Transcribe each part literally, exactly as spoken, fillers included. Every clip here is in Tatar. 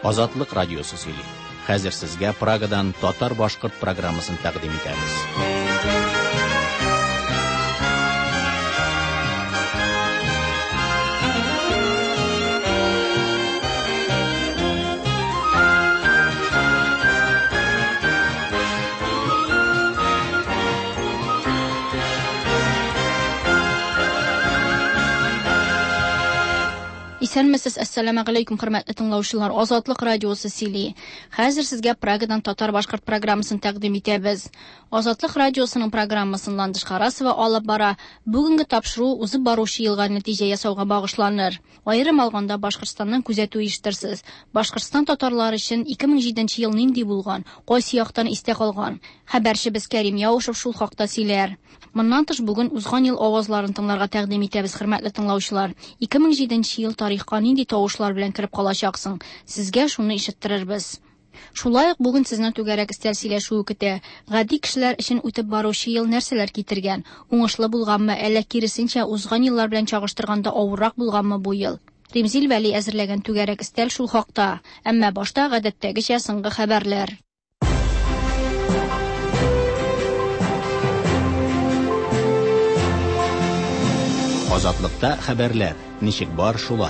Азатлык радиосы сөйли. Хәзер сезгә Прагадан татар-башкорт программасын тәкъдим итәбез. Исәнмесез, әссәламу алейкум, хөрмәтле тыңлаучылар. Азатлык радиосы сөйли. Хәзер сезгә Прагадан татар-башкорт программасын тәкъдим итәбез. Азатлык радиосының программасын Ландыш Карасова алып бара. Бүгенге тапшыру узып баручы елга нәтиҗә ясауга багышланыр. Аерым алганда Башкортстанның күзәтү ишеттерсез. Башкортстан татарлары өчен ике мең җиденче ел нинди булган, кайсы яктан истә калган? Хәбәрчебез Кәрим Яушев шул хакта сөйләр. Моннан тыш бүген узган ел авазларын тыңларга тәкъдим итәбез, хөрмәтле тыңлаучылар. ике мең җиденче ел тарихка нинди тавышлар белән кирип калачаксың? Сезгә шуны ишеттерербез. Шулай ук бүген сезне түгәрәк истәл сөйләшү көтә. Гади кешеләр өчен үтеп баручы ел нәрсәләр китергән? Уңышлы булганмы, әллә киресенчә узган еллар белән чагыштырганда авыррак булганмы бу ел? Римзил Вәли әзерләгән түгәрәк истәл шул хакта. Әмма башта гадәттәгечә соңгы хәбәрләр. Азатлыкта хәбәрләр. Ничек бар шулай?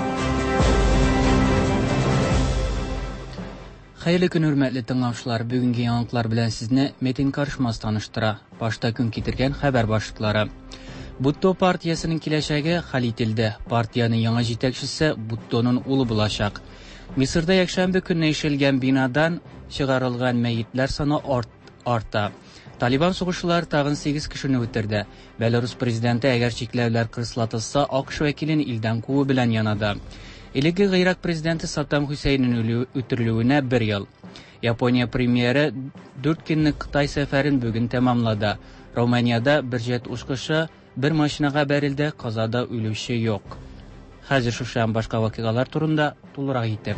Хәерле көн, хөрмәтле тыңлаучылар. Бүгенге яңалыклар белән сезне Метин Каршмас таныштыра. Башта көн китергән хәбәр башлыклары. Бутто партиясының киләчәге хәл ителде. Партияның яңа җитәкчесе Буттоның улы булачак. Мисырда якшәмбе көнне ишелгән бинадан чыгарылган мәйетләр саны арт, арта. Талибан сугышчылары тагын сигез кешене үтерде. Беларус президенты әгәр чикләүләр кырыслатылса, АКШ вәкилен илдән куу белән янады. Элеге Гыйрак президенты Саттам Хусейнның үтерелүенә бер ел. Япония премьеры дүрт көнлек Кытай сәфәрен бүген тәмамлады. Румынияда бер җет ушкышы бер машинага бәрелде, казада үлүче юк. Хәзер шушан башка вакыйгалар турында тулырак итеп.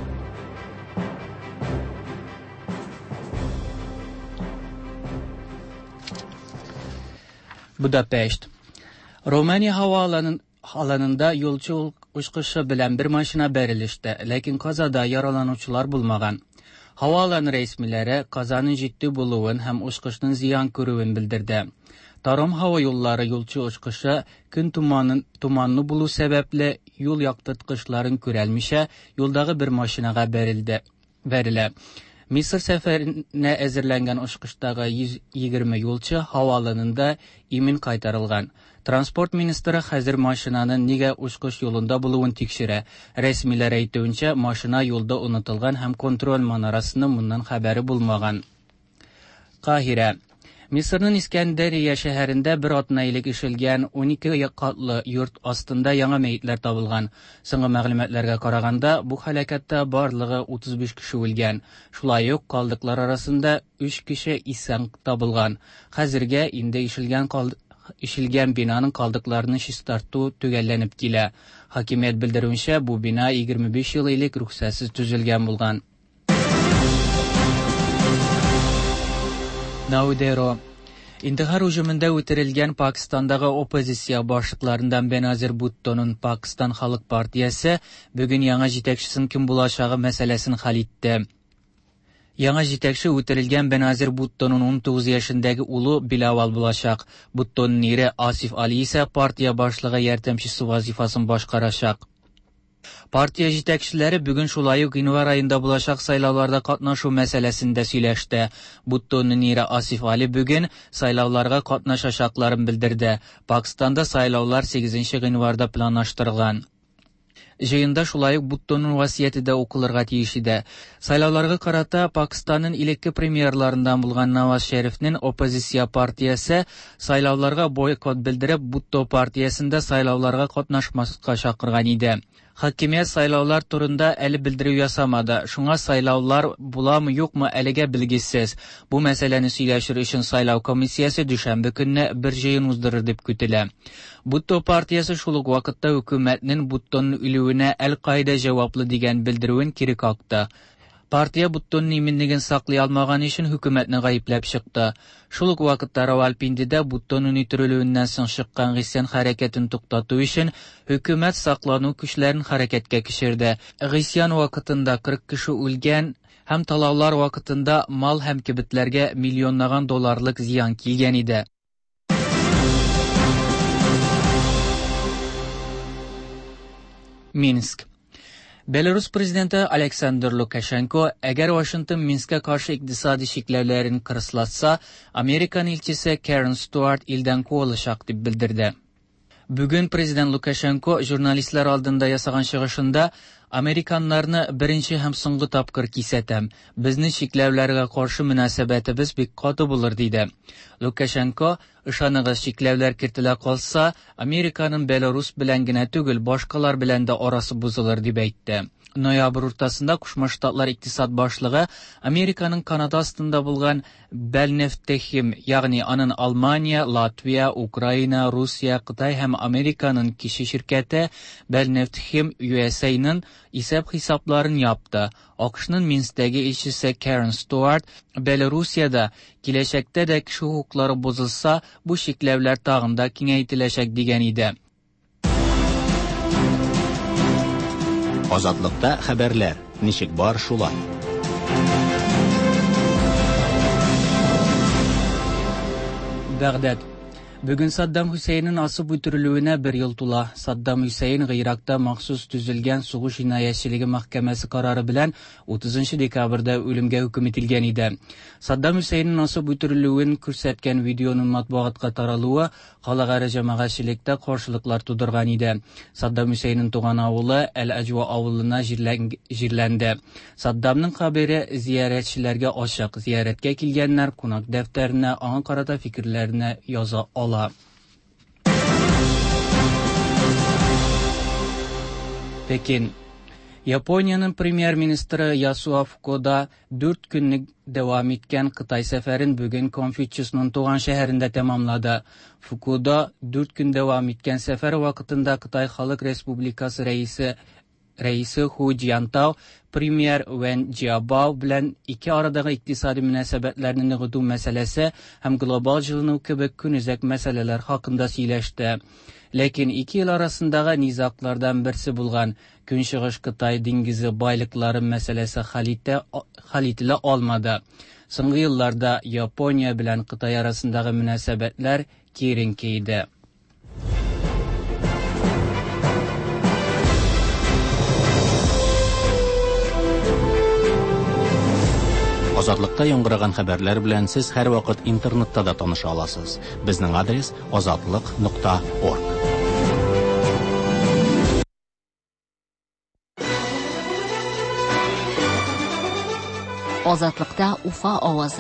Будапешт. Румыния һава аланында юлчы ушкышы белән бер машина бәрелеште, ләкин казада яраланучылар булмаган. Һава аланы рәсмиләре казаның җитди булуын һәм ушкышның зыян күрүен белдерде. Тарым һава юллары юлчы ушкышы көн туманын туманны булу сәбәпле юл яктырткычларын күрәлмичә юлдагы бер машинага бәрелде. Бәрелә. Мисыр сәфәренә әзерләнгән ушкыштагы йөз егерме юлчы һава аланында имен кайтарылган. Транспорт министры хәзер машинаның нигә ушкыш юлында булуын тикшерә. Рәсмиләр әйтүенчә, машина юлда унытылган һәм контроль манарасының моннан хәбәре булмаган. Каһирә. Мисырның Искәндәрия шәһәрендә бер атна элек ишелгән унике катлы йорт астында яңа мәйетләр табылган. Соңгы мәгълүматларга караганда, бу һәлакәттә барлыгы утыз биш кеше үлгән. Шулай ук калдыклар арасында өч кеше исән табылган. Хәзергә инде ишелгән калды ишелгән бинаның калдыкларını чистарту төгәлләнеп килә. Хакимият белдерүенчә, бу бина егерме биш ел элек рөхсәтсез төзелгән булган. Наудеро. Интихар һөҗүмендә үтерелгән Пакистандагы оппозиция башлыкларыннан Беназир Буттоның Пакистан Халык партиясе бүген яңа җитәкчесен кем булачагы мәсьәләсен хәл итте. Яңа җитәкче үтерелгән Беназир Буттоның ун тугыз яшендәге улы Билавал булачак. Буттоның ире Асиф Али исә партия башлыгы ярдәмчесе вазифасын башкарачак. Партия җитәкчеләре бүген шулай ук январь аенда булачак сайлауларда катнашу мәсьәләсендә сөйләште. Буттоның ире Асиф Али бүген сайлауларга катнашачакларын белдерде. Пакистанда сайлаулар сигезенче январьда планлаштырылган. Җыенда шулай ук Буттоның васыяте дә укылырга тиеш иде. Сайлауларга карата Пакистанның илекке премьерларыннан булган Наваз Шәрифнең оппозиция партиясе сайлауларга бойкот белдереп, Бутто партиясендә сайлауларга катнашмаска чакырган иде. Хакимият сайлаулар турында әле белдерү ясамады. Шуңа сайлаулар буламы юкмы әлегә белгесез. Бу мәсьәләне сөйләшер өчен сайлау комиссиясе дүшәмбе көнне бер җыен уздырыр дип көтелә. Бутто партиясе шул ук вакытта хөкүмәтнең Буттоның үлүенә Әл-Каида җаваплы дигән белдерүен кире какты. Partiya buttun niminligen saklay almagan için hükümetini gayıplab çıktı. Şuluk vaqtda Rawalpindide buttonun itirilüğünden soň şıkkan Gysyan hareketin tuktatu için hükümet saklanu küçlerin hareketke kişirdi. Gysyan vaqtında kırk kişi ölgen, hem talavlar vaqtında mal hem kibitlerge milyonlagan dolarlık ziyan kilgen idi. Minsk. Belarus prezidenti Alexander Lukashenko eğer Washington Minsk'e karşı iktisadi şiklerlerini kırıslatsa, Amerikan ilçisi Karen Stewart ilden kovulacak deb bildirdi. Bugün Prezident Lukashenko jurnalistler aldığında yasagan çıgışında Amerikanlarını birinci hem soňgy tapkır kisetem. Bizni şiklevlerge karşı münasebetimiz bek katı bulur dedi. Lukashenko, ışanıgız şiklevler kirtile kalsa, Amerikanın Belarus bilen gine tügül başkalar bilen de orası buzulur deb aytdy. Noyabr ortasında Kuşma Ştatlar iktisat başlığı Amerikanın Kanada astında bulgan Belneftechim, yani anın Almanya, Latviya, Ukrayna, Rusya, Qıtay hem Amerikanın kişi şirketi Belneftechim U S A'nın isep hesaplarını yaptı. Akş'nın Minsk'teki ilçisi Karen Stewart, Belarusya'da kileşekte de kişi hukukları bozulsa bu şiklevler tağında kengeytileşek degen idi. Azatlıkta haberler. Nişik bar şulay. Bagdad. Bugün Saddam Hüseyin'in asıp ötürülüğüne bir yıl tula. Saddam Hüseyin Irak'ta mahsus tüzülgen Suğuş Cinayetçiligi Mahkemesi kararı bilen otuzuncu dekabrda ölümge hüküm etilgen idi. Saddam Hüseyin'in asıp ötürülüğün kürsətken videonun matbuatga taralığı halagara cemaatçilikte karşılıklar tudurgan idi. Saddam Hüseyin'in tuğan avulu El-Acva avuluna jirlendi. Saddam'nın haberi ziyaretçilerge aşık. Ziyaretke kilgenler konak defterine, ağa karata fikirlerine yaza ala. Pekin. Japonya'nın Premier Ministri Yasuo Fukuda dört günlük devam etken Kıtay seferin bugün Konfüçyüs'nün tuğan şehrinde tamamladı. Fukuda dört gün devam etken sefer vakitinde Kıtay Halk Respublikası reisi Reisi Hu Jintao, Premier Wen Jiabao bilen iki aradagi iktisadi münasebetlerini nigdu meselesi hem global jılınıv kebek künüzek meseleler hakkında söyleşti. Lekin iki yıl arasındagi nizaklardan birisi bulgan Künşiğiş Kıtay dengizi baylıkları meselesi halitile olmadı. Soňgy yıllarda Japonya bilen Kıtay arasındagi münasebetler kerinkeydi. Azatlıkta yoңгыраган haberler bilen siz her vakit internetda da tanışa alasız. Bizning adres azatlyk nokta org. Azatlıkta Ufa avazı.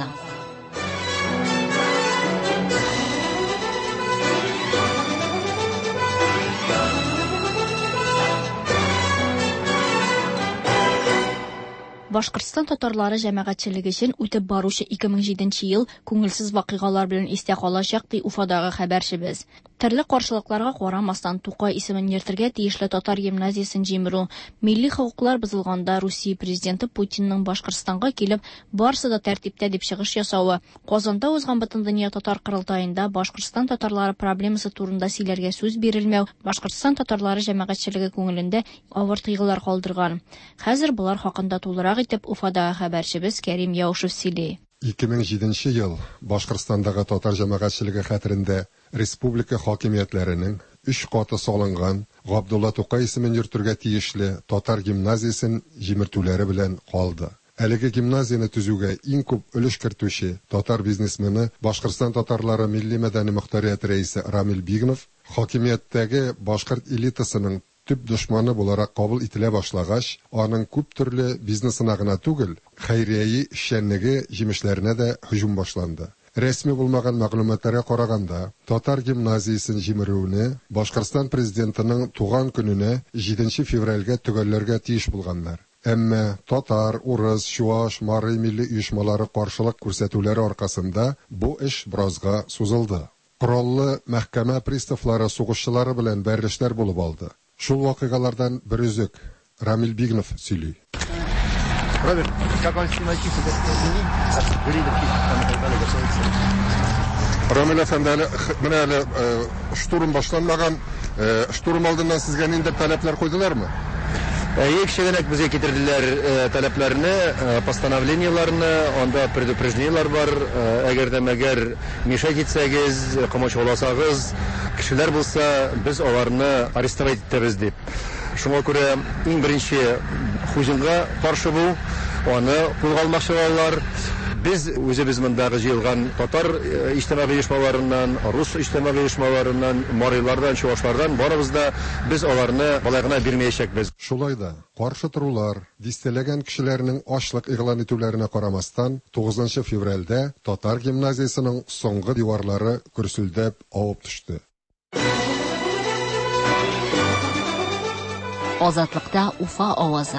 Башкортстан татарлары җәмәгатьчелеге өчен үтеп баручы ике мең җиденче ел күңелсез вакыйгалар белән истә калачак ди Уфадагы хәбәрчебез. Төрле каршылыкларга карамастан Тукай исемен йөртергә тиешле татар гимназиясен җимерү, милли хокуклар бозылганда Русия президенты Путинның Башкортстанга килеп, барысы да тәртиптә дип чыгыш ясавы, Казанда узган Бөтендөнья татар кырылтаенда Башкортстан татарлары проблемасы турында сөйләргә сүз бирелмәү, Башкортстан татарлары җәмәгатьчелеге күңелендә авыр тойгылар калдырган. Хәзер булар хакында тулырак итеп Уфадагы хәбәрчебез Кәрим Яушев сөйли. ике мең җиденче ел Башкортстандагы татар җәмәгатьчелеге хәтерендә республика хакимиятләренең үч каты салынган Габдулла Тукай исемен йөртергә тиешле татар гимназиясен җимертүләре белән калды. Әлеге гимназияны төзүгә иң күп өлеш кертүче татар бизнесмены Башкортстан татарлары милли мәдәни мөхтәрият рәисе Рамил Бигнов хакимияттәге башкорт элитасының төп дошманы буларак кабул ителә башлагач, аның күп төрле бизнесына гына түгел, хәйрияи эшчәнлеге җимешләренә дә һөҗүм башланды. Рәсми булмаган мәгълүматларга караганда, татар гимназиясен җимерүне Башкортстан президентының туган көненә җиденче февральгә төгәлләргә тиеш булганнар. Әмма татар, урыс, чуаш, марый милли оешмалары каршылык күрсәтүләре аркасында бу эш бразга сузылды. Кораллы мәхкәмә приставлары сугышчылары белән бәрелешләр булып алды. Шул вакыйгалардан бер үзек Рамил Бигнов сөйли. Роберт, как вам снимочки с этой земли? Грида птичек там и так далее готовится. Рамил әфәнде, әле менә әле штурм башланмаган, штурм алдыннан сезгә нинди таләпләр куйдылармы? Екшегенек безгә китерделәр таләпләрне, постановлениеларны, анда предупреждениелар бар. Әгәр дә мәгәр мишәт итсәгез, камачауласагыз, кешеләр булса, без аларны арестовать итәбез дип. Шуңа күрә иң беренче хуҗинга каршы бу, аны кулга алалар. Biz үзебез мондагы җыелган татар иҗтимагый оешмаларыннан, рус иҗтимагый оешмаларыннан, марилардан, чуашлардан барыбыз да без аларны болай гына бирмәячәкбез. Шулай да каршы торулар, дистәләгән кешеләрнең ачлык игълан итүләренә карамастан, тугызынчы февральдә татар гимназиясының соңгы диварлары көрсүлдәп авып төште. Азатлыкта Уфа авазы.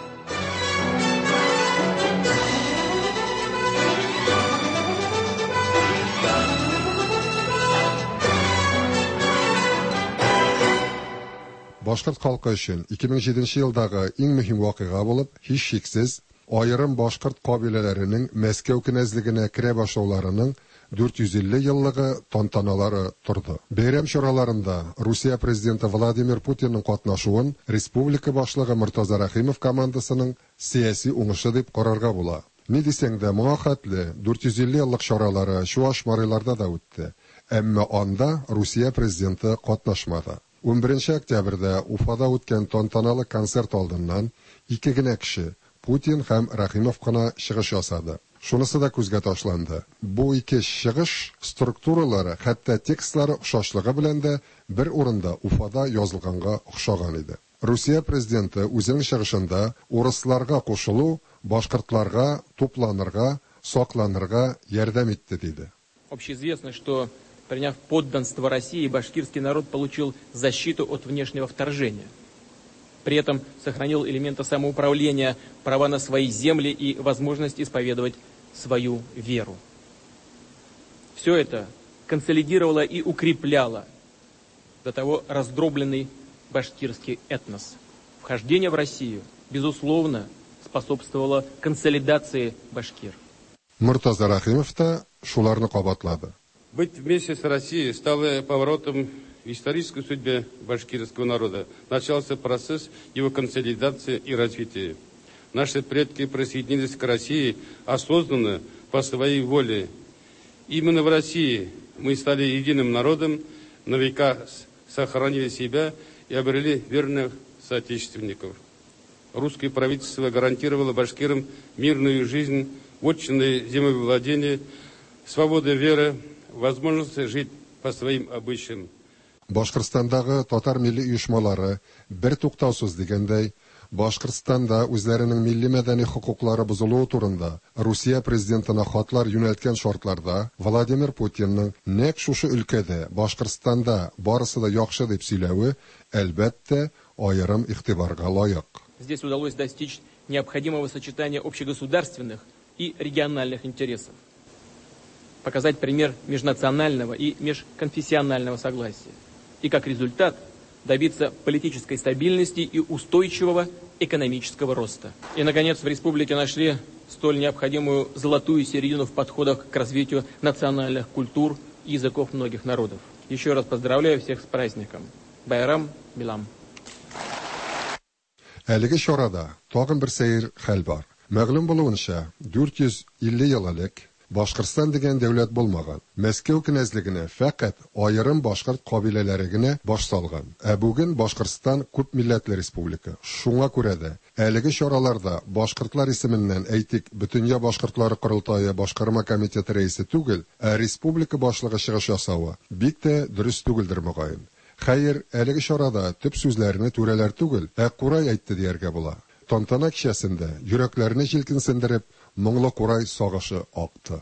Башкорт халкы өчен ике мең җиденче елдагы иң мөһим вакыйга булып, һич шиксез, аерым башкорт кабиләләренең Мәскәү кенәзлегенә керә башлауларының дүрт йөз илле еллыгы тантаналары торды. Бәйрәм чараларында Русия президенты Владимир Путинның катнашуын республика башлыгы Муртаза Рахимов командасының сияси уңышы дип карарга була. Ни дисәң дә, моңа хәтле дүрт йөз илле еллык чаралары Чуаш Мариларда да үтте. Әмма анда Русия президенты катнашмады. он беренче октябрьдә Уфада үткән тантаналы концерт алдыннан ике генә кеше, Путин һәм Рахимов кына чыгыш ясады. Шунысы да күзгә ташланды. Бу ике чыгыш структуралары, хәтта текстлары охшашлыгы белән дә бер урында Уфада язылганга охшаган иде. Русия президенты үзенең чыгышында урысларга кушылу, башкортларга тупланырга, сакланырга ярдәм итте диде. Общеизвестно, что приняв подданство России, башкирский народ получил защиту от внешнего вторжения. При этом сохранил элементы самоуправления, права на свои земли и возможность исповедовать свою веру. Все это консолидировало и укрепляло до того раздробленный башкирский этнос. Вхождение в Россию, безусловно, способствовало консолидации башкир. Муртаза Рахимов та шуларны кабатлады. Быть вместе с Россией стало поворотом в исторической судьбе башкирского народа. Начался процесс его консолидации и развития. Наши предки присоединились к России осознанно, по своей воле. Именно в России мы стали единым народом, на века сохранили себя и обрели верных соотечественников. Русское правительство гарантировало башкирам мирную жизнь, вотчинное землевладение, свободу веры, возможность жить по своим обычаям. Башкортстандагы татар милли оешмалары бер туктаусыз дигәндәй, Башкортстанда үзләренең милли мәдәни хокуклары бозылуы турында Русия президентына хатлар юнәлткән шартларда Владимир Путинның нәкъ шушы өлкәдә Башкортстанда барысы да яхшы дип сөйләве әлбәттә аерым игътибарга лаек. Здесь удалось достичь необходимого сочетания общегосударственных и региональных интересов. Показать пример межнационального и межконфессионального согласия. И как результат добиться политической стабильности и устойчивого экономического роста. И, наконец, в республике нашли столь необходимую золотую середину в подходах к развитию национальных культур и языков многих народов. Еще раз поздравляю всех с праздником. Байрам Билам. Әлеге чарада тагын бер сәер хәл бар. Мәгълүм булуынча, дүрт йөз илле ел элек Башкортстан дигән дәүләт булмаган. Мәскәү кенәзлегенә фәкать аерым башкорт кабиләләре генә баш салган. Ә бүген Башкортстан күп милләтле республика. Шуңа күрә дә әлеге чараларда башкортлар исеменнән әйтик, Бөтенья башкортлары курултайы башкарма комитеты рәисе түгел, ә республика башлыгы чыгыш ясавы бик тә дөрес түгелдер мөгаен. Хәер, әлеге чарада төп сүзләрне түрәләр түгел, ә Курай әйтте дияргә була. Тантана кичәсендә йөрәкләрне җилкенсендереп, моңлы Курай сагышы акты.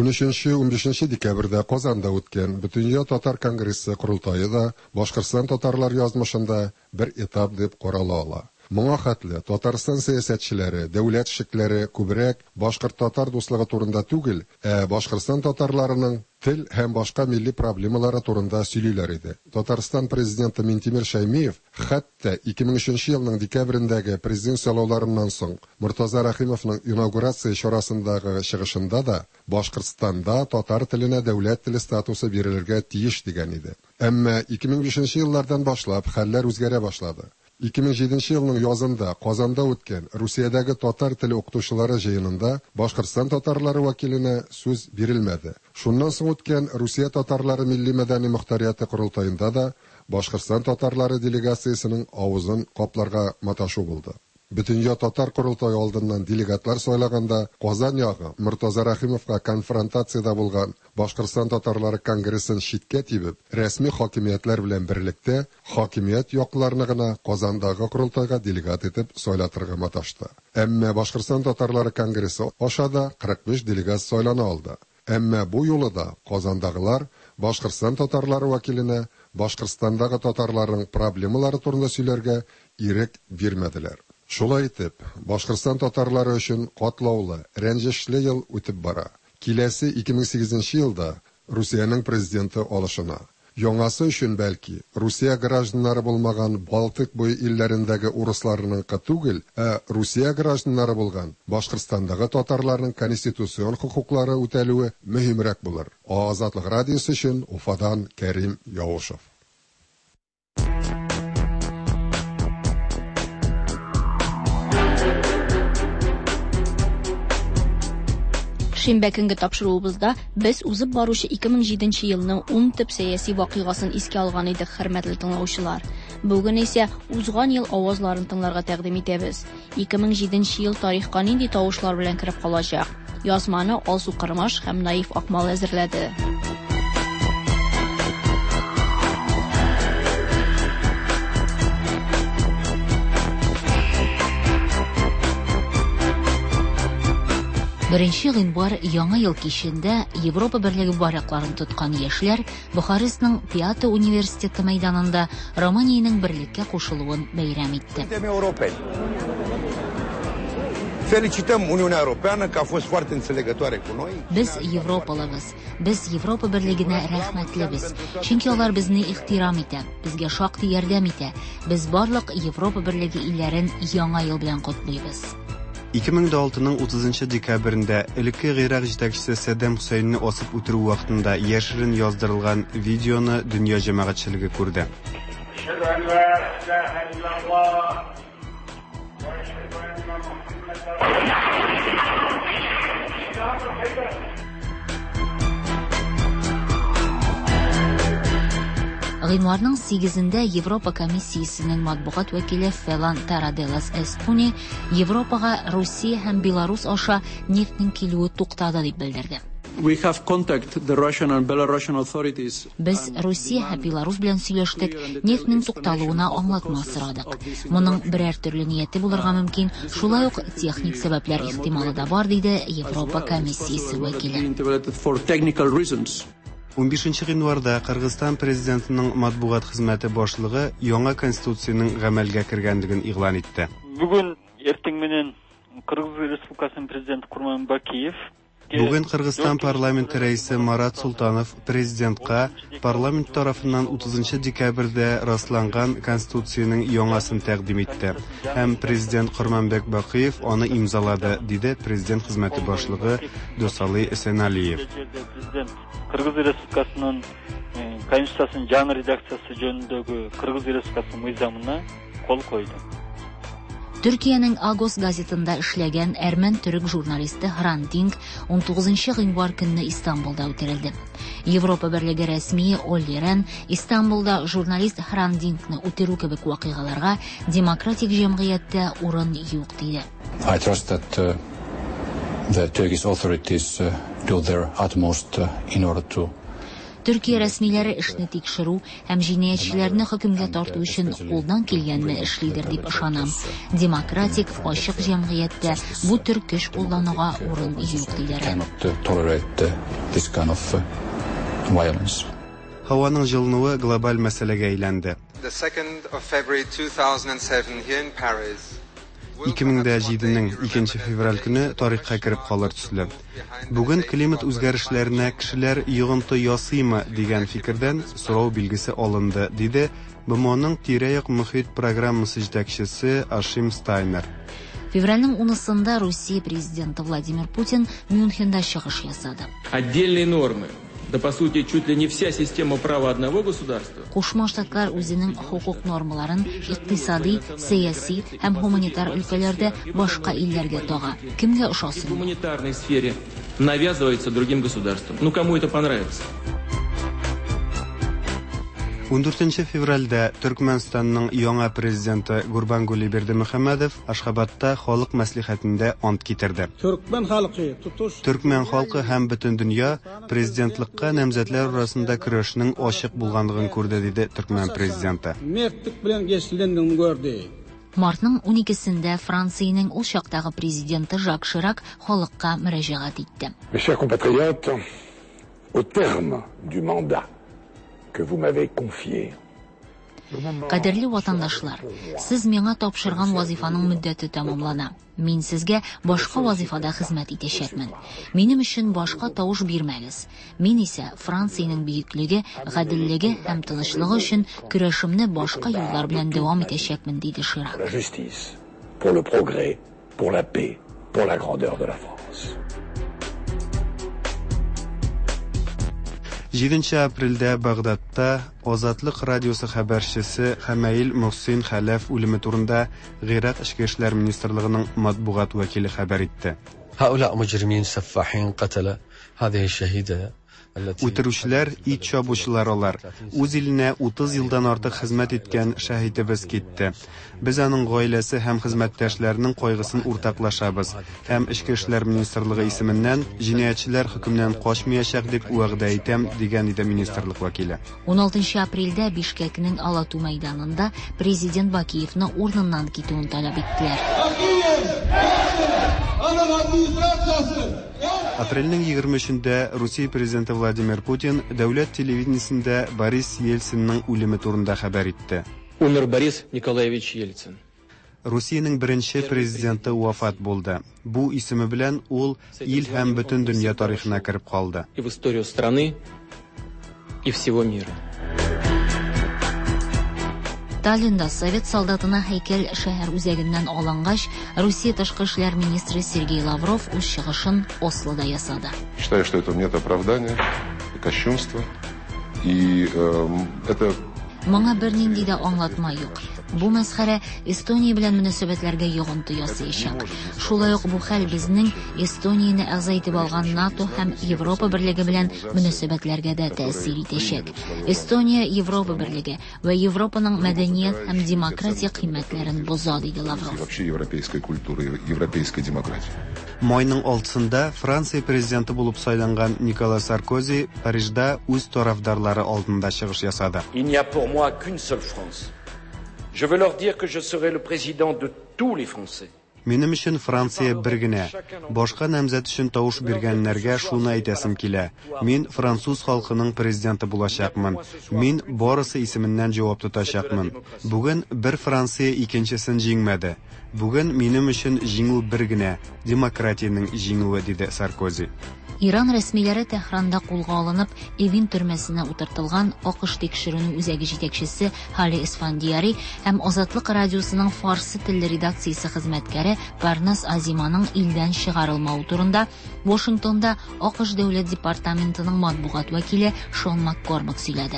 o'n uchinchi o'n beshinchi dekabrda Qozonda o'tgan Butundunyo Tatar Kongressi qurultoyi da Boshqirdiston tatarlar yozmishida bir etap deb qarala. Моңа хәтле Татарстан сәясәтчеләре, дәүләт шикләре күбрәк башкорт татар дуслыгы турында түгел, ә Башкортстан татарларының тел һәм башка милли проблемалары турында сөйлиләр иде. Татарстан президенты Минтимер Шәймиев хәтта ике мең өченче елның декабрендәге президент сайлауларыннан соң Муртаза Рахимовның инаугурация чарасындагы чыгышында да Башкортстанда татар теленә дәүләт теле статусы бирелергә тиеш дигән иде. Әмма ике мең бишенче еллардан башлап хәлләр үзгәрә башлады. ике мең җиденче елның язында Казанда үткән Русиядәге татар теле укытучылары җыенында Башкортстан татарлары вәкиленә сүз бирелмәде. Шуннан соң үткән Русия татарлары милли мәдәни мөхтәрияте курултаенда да Башкортстан татарлары делегациясенең авызын капларга маташу булды. Бөтенья татар курултайы алдыннан делегатлар сайлаганда Казан ягы Муртаза Рахимовка конфронтациядә булган Башкортстан татарлары конгрессын читкә тибеп, рәсми хакимиятләр белән берлектә хакимият якларны гына Казандагы курултайга делегат итеп сайлатырга маташты. Әмма Башкортстан татарлары конгрессы ашада кырык биш делегат сайлана алды. Әмма бу юлы да Казандагылар Башкортстан татарлары вәкиленә Башкортстандагы татарларның проблемалары турында сөйләргә ирек бирмәделәр. Шулай итеп, Башкортстан татарлары өчен катлаулы, рәнҗешле ел үтеп бара. Киләсе ике мең сигезенче елда Русиянең президенты алышына. Яңасы өчен бәлки Русия гражданнары булмаган Балтык буй илләрендәге урысларның түгел, ә Русия гражданнары булган Башкортстандагы татарларның конституцион хукуклары үтәлүе мөһимрәк булыр. Азатлык радиосы өчен Уфадан Кәрим Яушев. Шимбә көнге тапшыруыбызда без узып баручы ике мең җиденче елның ун төп сәяси вакыйгасын искә алган идек, хөрмәтле тыңлаучылар. Бүген исә узган ел авазларын тыңларга тәкъдим итәбез. ике мең җиденче ел тарихка нинди тавышлар белән кереп калачак? Язманы Алсу Кырмаш һәм Наиф Акмал әзерләде. Беренче гыйнвар яңа ел кичендә Европа берлеге байракларын тоткан яшьләр Бухарестның Пиата университеты мәйданында Романиянең берлеккә кушылуын бәйрәм итте. Felicităm Uniunea Europeană că a fost foarte înțelegătoare cu noi. Без Европалыбыз, без Европа берлегенә рәхмәтлебез. Чөнки алар безне ихтирам итә, безгә шактый ярдәм итә. Без барлык Европа берлеге илләрен яңа ел белән котлыйбыз. ике мең алтының утызынчы декабрендә элекке Гыйрак җитәкчесе Саддам Хусейнны асып үтерү вакытында яшерен яздырылган видеоны дөнья җәмәгатьчелеге күрде. Гыйнварның сигезендә Европа комиссиясенең матбугат вәкиле Фелан Тараделас Эстуни Европага Русия һәм Беларус аша нефтнең килүе туктады дип белдерде. We have contacted the Russian and Belarusian authorities. Без Русия һәм Беларус белән сөйләштек, нефтнең тукталуына аңлатма сорадык. Моның берәр төрле нияте булырга мөмкин, шулай ук техник сәбәпләр ихтималы да бар, диде Европа комиссиясе вәкиле. ун бишенче гыйнварда Кыргызстан президентының матбугат хезмәте башлыгы яңа конституциянең гамәлгә кергәнлеген игълан итте. Бүген эртең менен Кыргыз Республикасының президенты Курман Бакиев Бүген Кыргызстан парламенты рәисе Марат Султанов президентка парламент тарафыннан утызынчы декабрьдә расланган конституциянең яңасын тәкъдим итте. Һәм президент Курманбек Бакиев аны имзалады, диде президент хезмәте башлыгы Досалы Эсеналиев. Кыргыз Республикасының конституциясының жаңы редакциясы жөнүндөгү Кыргыз Республикасының мыйзамына кол койду. Төркиянең Агос газетында эшләгән әрмән төрек журналисты Hrant Dink он тугызынчы гыйнвар көнне Истанбулда үтерелде. Европа берлеге рәсмие Олли Рен Истанбулда журналист Hrant Dinkны үтерү кебек вакыйгаларга демократик җәмгыятьтә урын юк диде. I trust that uh, the Turkish authorities uh, do their utmost uh, in order to Төркия рәсмиләре эшне тикшерү һәм җинаятьчеләрне хөкемгә тарту өчен кулдан килгәнне эшлидер дип ышанам. Демократик, ачык җәмгыятьтә бу төр көч куллануга урын юк диләр. Һаваның җылынуы глобаль мәсьәләгә әйләнде. ике мең җиденең икенче февраль көне тарихка кереп калыр төсле. Бүген климат үзгәрешләренә кешеләр йогынты ясыймы дигән фикердән сорау билгесе алынды, диде бэ эм оның тирә-як мөхит программасы җитәкчесе Ашим Стайнер. Февральнең унысында Россия президенты Владимир Путин Мюнхенда чыгыш ясады. Отдельные нормы. Да, по сути, чуть ли не вся система права одного государства. Кушма Штатлар үзенең хукук нормаларын икътисади, сәяси һәм гуманитар өлкәләрдә башка илләргә тага. Кемгә ошасын? В гуманитарной сфере навязывается другим государствам. Ну, кому это понравится? ундүртенче февральдә Төркмәнстанның яңа президенты Гурбангули Бердимөхәммәдов Ашхабадта халык мәслихәтендә ант китерде. Төркмән халкы, тутуш Төркмән халкы һәм бөтен дөнья президентлыкка намзәтләр арасында көрәшнең ачык булганлыгын күрде, диде Төркмән президенты. Мертлек белән гечлендең күрде. Мартның уникесендә Франциянең ул чактагы президенты Жак Ширак халыкка мөрәҗәгать итте. Mes chers compatriotes, au terme du mandat que vous m'avez confié. Кадерле ватандашлар, сез миңа тапшырган вазифаның мөддәте тәмамлана. Мин сезгә башка вазифада хезмәт итәчәкмен. Минем өчен башка тавыш бирмәгез. Мин исә Франциянең бөеклеге, гаделлеге һәм тынычлыгы өчен көрәшемне башка юллар белән дәвам итәчәкмен, диде Ширак. La justice, pour le progrès, pour la paix, pour la grandeur de la France. җиденче апрельдә Багдадта Азатлык радиосы хәбәрчесе Хамаил Мөхсин Хәләф үлеме турында Гыйрак эчке эшләр министрлыгының матбугат вәкиле хәбәр итте. هؤلاء مجرمين سفاحين قتل هذه الشهيدة. Үтерүчеләр, ит чабучылар алар. Үз иленә утыз елдан артык хезмәт иткән шаһидыбыз китте. Без аның гаиләсе һәм хезмәттәшләренең кайгысын уртаклашабыз. Һәм Эчке эшләр министрлыгы исеменнән җинаятьчеләр хөкемнән качмаячак дип вәгъдә итәм, дигән иде министрлык вәкиле. уналтынчы апрельдә Бишкекнең Алату мәйданында президент Бакиевны урыныннан китүен таләп иттеләр. Апрельнең егерме өчендә Русия президенты Владимир Путин дәүләт телевидениесендә Борис Ельцинның үлеме турында хәбәр итте. Умер Борис Николаевич Ельцин. Русиянең беренче президенты вафат булды. Бу исеме белән ул ил һәм бөтен дөнья тарихына кереп калды. И в историю страны, и всего мира. Таллинда совет солдатына һәйкәл шәһәр үзәгеннән алынгач, Русия тышкы эшләр министры Сергей Лавров үз чыгышын Ослода ясады. Считаю, что это нет оправдания, кощунство, и э, это Моңа бернинди дә аңлатма юк. Бу мәсхәрә Эстония белән мөнәсәбәтләргә йогынты ясаячак. Шулай ук бу хәл безнең Эстонияны әгъза итеп алган НАТО һәм Европа берлеге белән мөнәсәбәтләргә дә тәэсир итәчәк. Эстония Европа берлеге ва Европаның мәдәният һәм демократия кыйммәтләрен боза, диде Лавров. Вообще европейская культура, европейская демократия. Майның алтысында Франция президенты булып сайланган Никола Саркози Парижда үз тарафдарлары алдында чыгыш ясады. Il n'y a pour moi qu'une seule France. Je veux leur dire que je serai le président de tous les Français. Минем өчен Франция бер генә. Башка намзәт өчен тавыш биргәннәргә шуны әйтәсем килә. Мин француз халкының президенты булачакмын. Мин барысы исеменнән җавап тотачакмын. Бүген бер Франция икенчесен җиңмәде. Бүген минем өчен җиңү бер генә, демократияның җиңүе, диде Саркози. Иран рәсмиләре Тәһранда кулга алынып, Эвин төрмәсенә утыртылган АКШ тикшерүнең үзәге җитәкчесе Хали Эсфандияри һәм Азатлык радиосының фарсы телле редакциясе хезмәткәре Парнас Азиманың илдән чыгарылмау турында Вашингтонда АКШ дәүләт департаментының матбугат вәкиле Шон Маккормак сөйләде.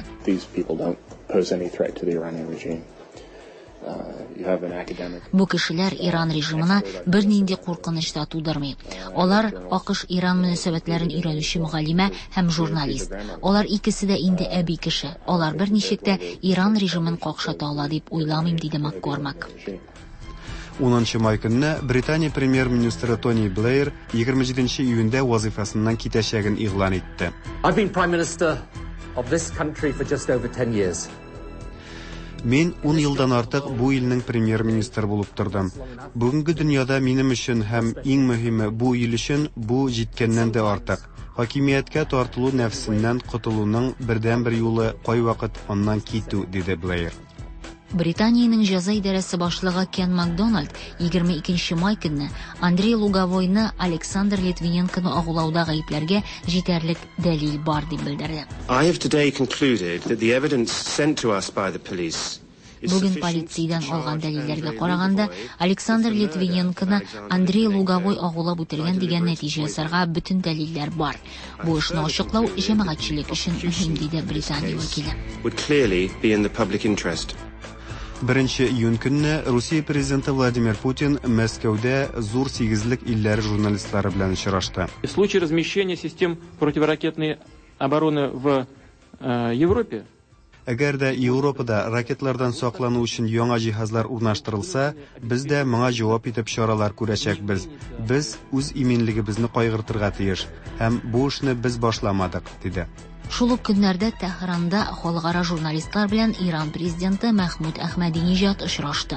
Бу кешеләр Иран режимына бернинди куркыныч та тудырмый. Алар АКШ-Иран мөнәсәбәтләрен өйрәнүче мөгаллимә һәм журналист. Алар икесе дә инде әби кеше. Алар берничек тә Иран режимын какшата ала дип уйламыйм, диде Маккормак. унынчы май көнне Британия премьер-министры Тони Блэйр егерме җиденче июньдә вазифасыннан китәчәген игълан итте. I've been Prime Minister of this country for just over ten years. Мин ун елдан артык бу илнең премьер-министр булып тордым. Бүгенге дөньяда минем өчен һәм иң мөһиме бу ил өчен бу җиткәннән дә артык. Хакимияткә тартылу нәфсеннән котылуның бердән-бер юлы кайвакыт аннан китү, диде Блэйр. Британиянең җәза идарәсе башлыгы Кен Макдональд егерме икенче май көнне Андрей Луговойны Александр Литвиненконы агулауда гаепләргә җитәрлек дәлил бар дип белдерде. I have today concluded that the evidence sent to us by the police Бүген полициядән алган дәлилләргә караганда Александр Литвиненконы Андрей Луговой агулап үтергән дигән нәтиҗә ясарга бөтен дәлилләр бар. Бу эшне ачыклау җәмәгатьчелек өчен мөһим, диде Британия вәкиле. would clearly be in the public interest. Беренче июнь көнне Русия президенты Владимир Путин Мәскәүдә зур сигезлек илләр журналистлары белән очрашты. В случае размещения систем противоракетной обороны в э, Европе, Әгәр дә Европада ракетлардан саклану өчен яңа җиһазлар урнаштырылса, без дә моңа җавап итеп чаралар күрәчәкбез. Без үз иминлегебезне кайгыртырга тиеш һәм бу эшне без башламадык, диде. Шул ук көннәрдә Тәһранда халыкара журналистлар белән Иран президенты Мәхмүд Әхмәдинеҗад очрашты.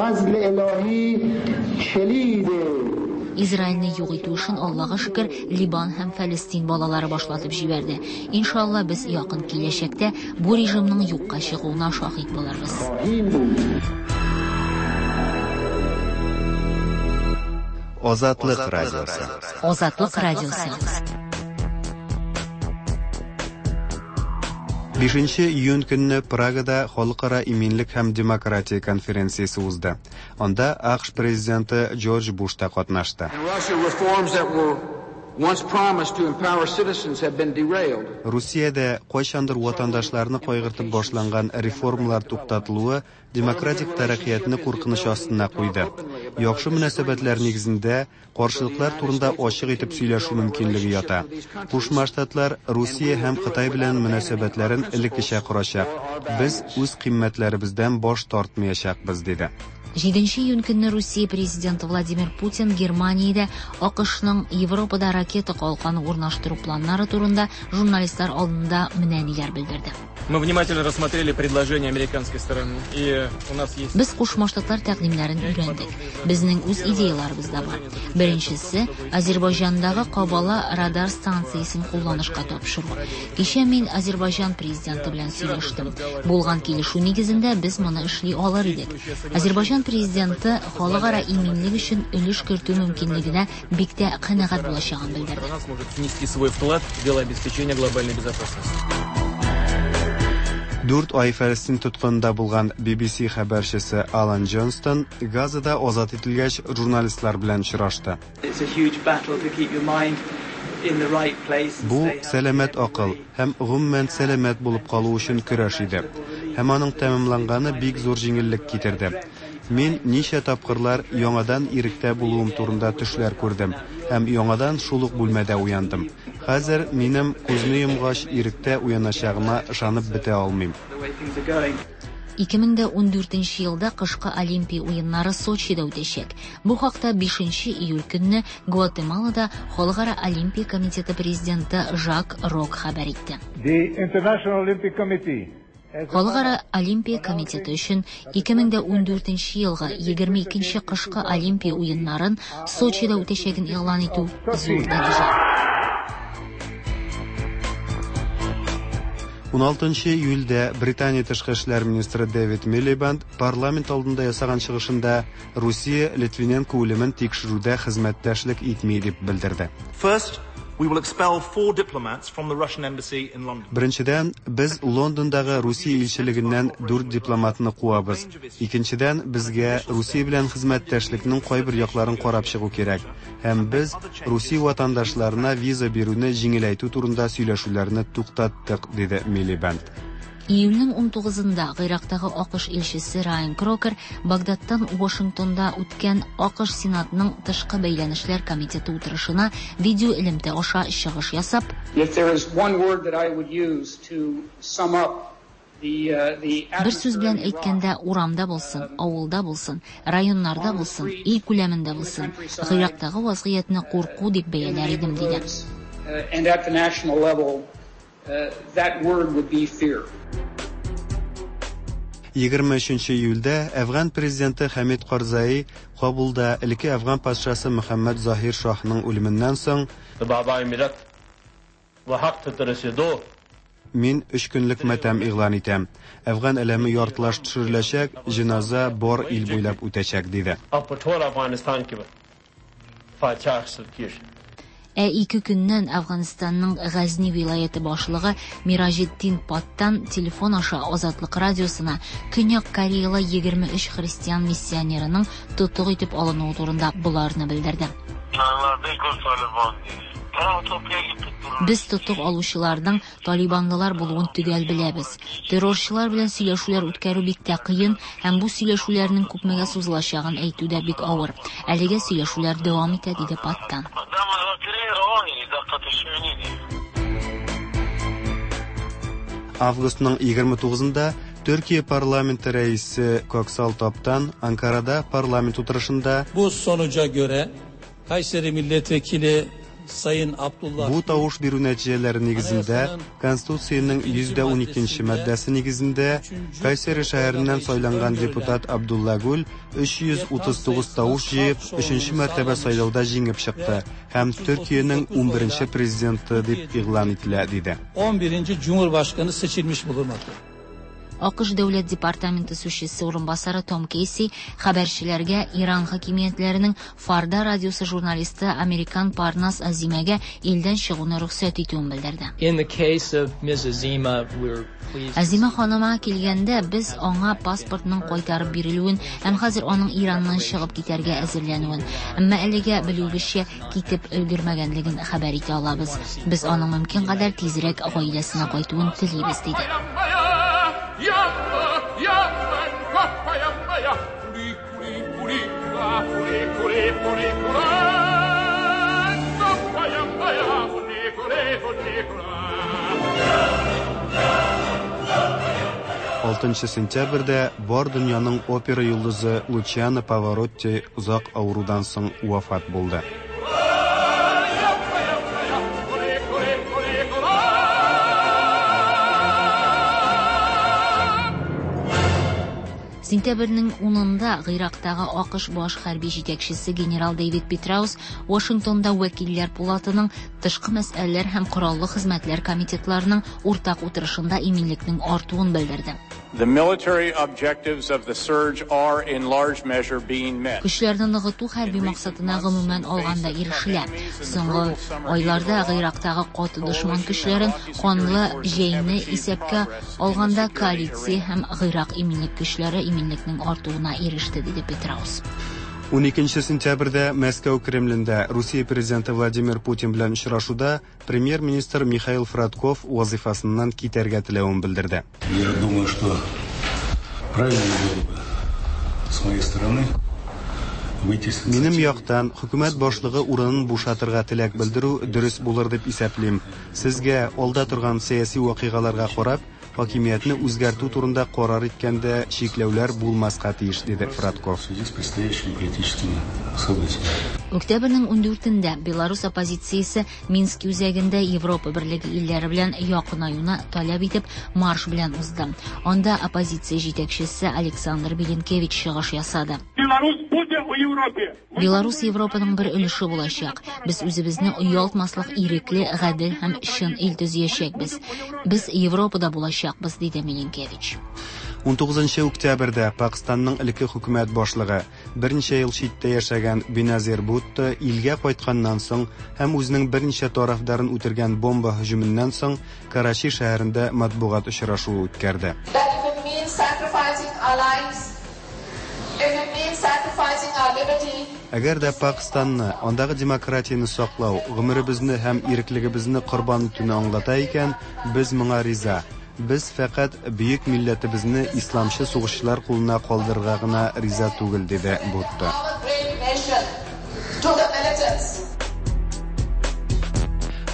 Израильне юк итү өчен Аллага шөкер Либан һәм Фәлестин балалары башлатып җибәрде. Иншалла без якын киләчәктә бу режимның юкка чыгуына шаһит булырбыз. Азатлык радиосы. Азатлык радиосы. бишенче июнь көнне Прагада халыкара иминлек һәм демократия конференциясе узды. Анда АКШ президенты Джордж Буш та катнашты. Русиядә кайчандыр ватандашларны кайгыртып башланган реформалар туктатылуы демократик тараҡҡиятны куркыныч астына куйды. Яхшы мөнәсәбәтләр нигезендә каршылыклар турында ачык итеп сөйләшү мөмкинлеге ята. Кушма Штатлар Русия һәм Кытай белән мөнәсәбәтләрен элеккечә корачак. Без үз кыйммәтләребездән баш тартмаячакбыз, диде. җиденче июнь көнне Русия президенты Владимир Путин Германиядә АКШның Европада ракета калканы урнаштыру планнары турында журналистлар алдында менә ниләр белдерде. Мы внимательно рассмотрели предложение американской стороны, и у нас есть... Без Кушма Штатлар тәкъдимнәрен өйрәндек. Безнең үз идеяларыбыз да бар. Беренчесе, Азербайҗандагы Кабала радар станциясен кулланышка тапшыру. Кичә мин Азербайҗан президенты белән сөйләштем. Булган килешү нигезендә без моны эшли алыр идек. Азербайҗан президенты халыкара иминлек өчен өлеш кертү мөмкинлегенә бик тә канәгать булачагын белдерде. Внести свой вклад в дело обеспечения глобальной безопасности. Дүрт ай Фәлестин тоткынында булган би би си хәбәрчесе Алан Джонстон Газада азат ителгәч журналистлар белән очрашты. Бу сәламәт акыл һәм гомумән сәламәт булып калу өчен көрәш иде. Һәм аның тәмамланганы бик зур җиңеллек китерде. Мин ничә тапкырлар яңадан иректә булуым турында төшләр күрдем һәм яңадан шул ук бүлмәдә уяндым. Хәзер минем күзне йомгач иректә уяначагыма ышанып бетә алмыйм. ике мең дә ундүртенче елда кышкы Олимпия уеннары Сочида үтәчәк. Бу хакта бишенче июль көнне Гватемалада Халыкара Олимпия комитеты президенты Жак Рок хәбәр итте. Халыкара Олимпия комитеты өчен ике мең дә ундүртенче елгы егерме икенче кышкы Олимпия уеннарын Сочида үтәчәген игълан итү зур дәрәҗә. он алтынчы июльдә Британия тышкы эшләр министры Дэвид Милибанд парламент алдында ясаган чыгышында Русия Литвиненко үлемен тикшерүдә хезмәттәшлек итми дип белдерде. First, we will expel four diplomats from the Russian embassy in London. Беренчедән, без Лондондагы Русия илчелегеннән дүрт дипломатны куабыз. Икенчедән, безгә Русия белән хезмәттәшлекнең кайбер якларын карап чыгу кирәк. Һәм без Русия ватандашларына виза бирүне җиңеләйтү турында сөйләшүләрне туктаттык, диде Милибанд. Июльнең он тугызында Гыйрактагы АКШ илчесе Райан Крокер Багдадтан Вашингтонда үткән АКШ Сенатының тышкы бәйләнешләр комитеты утырышына видео элемтә аша чыгыш ясап, бер сүз белән әйткәндә, урамда булсын, авылда булсын, районнарда булсын, ил күләмендә булсын, Гыйрактагы вазгыятьне курку дип бәяләр идем, диде. uh, that word would be fear. егерме өченче июльдә Афган президенты Хамид Карзаи Кабулда элекке Афган патшасы Мөхәммәд Захир шахның үлеменнән соң мин өч көнлек матәм игълан итәм. Афган әлеме яртылаш төшереләчәк, җиназа бар ил буйлап үтәчәк диде. Ә ике көннән Афганистанның Газни вилаяты башлыгы Миражетдин Паттан телефон аша Азатлык радиосына Көньяк Кореяла егерме өч христиан миссионерының тотык итеп алынуы турында буларны белдерде. Без тотык алучыларның талибанлылар булуын төгәл беләбез. Террорчылар белән сөйләшүләр үткәрү бик тә кыен, һәм бу сөйләшүләрнең күпмегә сузылачагын әйтү дә бик авыр. Әлегә сөйләшүләр дәвам итә, диде Паттан. Августның егерме тугызында Төркия парламенты рәисе Көксал Топтан Анкарада парламент утырышында Bu sonuca göre Kayseri milletvekili Sayın Abdullah Бу тавыш бирү нәтиҗәләре нигезендә Конституциянең йөз уникенче маддәсе нигезендә Кайсери шәһәреннән сайланган депутат Абдулла Гүл өч йөз утыз тугыз тавыш җыеп өченче мәртәбә сайлауда җиңеп чыкты һәм Төркиянең унберенче президенты дип игълан ителә, диде. on birinci Cumhurbaşkanı seçilmiş bulunmakta. АКШ дәүләт департаменты сүзчесе урынбасары Том Кейси хәбәрчеләргә Иран хакимиятләренең Фарда радиосы журналисты Американ Парнас Азимәгә илдән чыгуны рөхсәт итүен белдерде. Азима ханымга килгәндә без аңа паспортның кайтарып бирелүен һәм хәзер аның Ираннан чыгып китәргә әзерләнүен, әмма әлегә белүебезчә китеп өлгермәгәнлеген хәбәр итә алабыз. Без аның мөмкин кадәр тизрәк гаиләсенә кайтуын телибез, диде. Yamma, yamma, koppa yamma ya, puri, puri, puri, kura, puri, puri, puri, kura, koppa yamma ya, puri, puri, puri, kura. алтынчы сентябрьдә бар дөньяның опера йолдызы Лучиано Паваротти узак авырудан соң вафат булды. Сентябрьнең унында Гыйрактагы АКШ баш хәрби җитәкчесе генерал Дэвид Петраус Вашингтонда вәкилләр палатының тышкы мәсьәләләр һәм кораллы хезмәтләр комитетларының уртак утырышында иминлекнең артуын белдерде. The military objectives of the surge are in large measure being met. Көчләрне ныгыту хәрби максатына гомумән алганда ирешелә. Соңгы айларда Гыйрактагы каты дошман көчләрен канлы җәйне исәпкә алганда коалиция һәм Гыйрак иминлек көчләре иминлекнең артуына иреште, диде Петраус. уникенче сентябрьдә Мәскәү Кремлендә Русия президенты Владимир Путин белән очрашуда премьер-министр Михаил Фродков вазифасыннан китәргә теләвен белдерде. Я думаю, что правильно было бы с моей стороны выйти с Минем яктан хөкүмәт башлыгы урынын бушатырга теләк белдерү дөрес булыр дип исәплим. Сезгә алда торган сәяси вакыйгаларга карап хакимиятне үзгәртү турында карар иткәндә шикләүләр булмаска тиеш, диде Фродков. Октябрьнең ундүртендә Беларус оппозициясе Минск үзәгендә Европа Берлеге илләре белән якынаюны таләп итеп марш белән узды. Анда оппозиция җитәкчесе Александр Беленкевич чыгыш ясады. Беларус Европаның бер өлеше булачак. Без үзебезне уялтмаслык ирекле, гадел һәм чын ил төзиячәкбез. Без Европада булачакбыз, диде Беленкевич. он тугызынчы октябрьдә Пакистанның элекке хөкүмәт башлыгы берничә ел читтә яшәгән Беназир Бутто илгә кайтканнан соң һәм үзенең берничә тарафдарын үтергән бомба һөҗүменнән соң Карачи шәһәрендә матбугат очрашуы үткәрде. Әгәр дә Пакистанны, андагы демократияны саклау, гомеребезне һәм иреклегебезне корбан итүне аңлата икән, без моңа риза. Без фәкать бөек милләтебезне исламчы сугышчылар кулына калдырырга гына риза түгел, диде Бутто.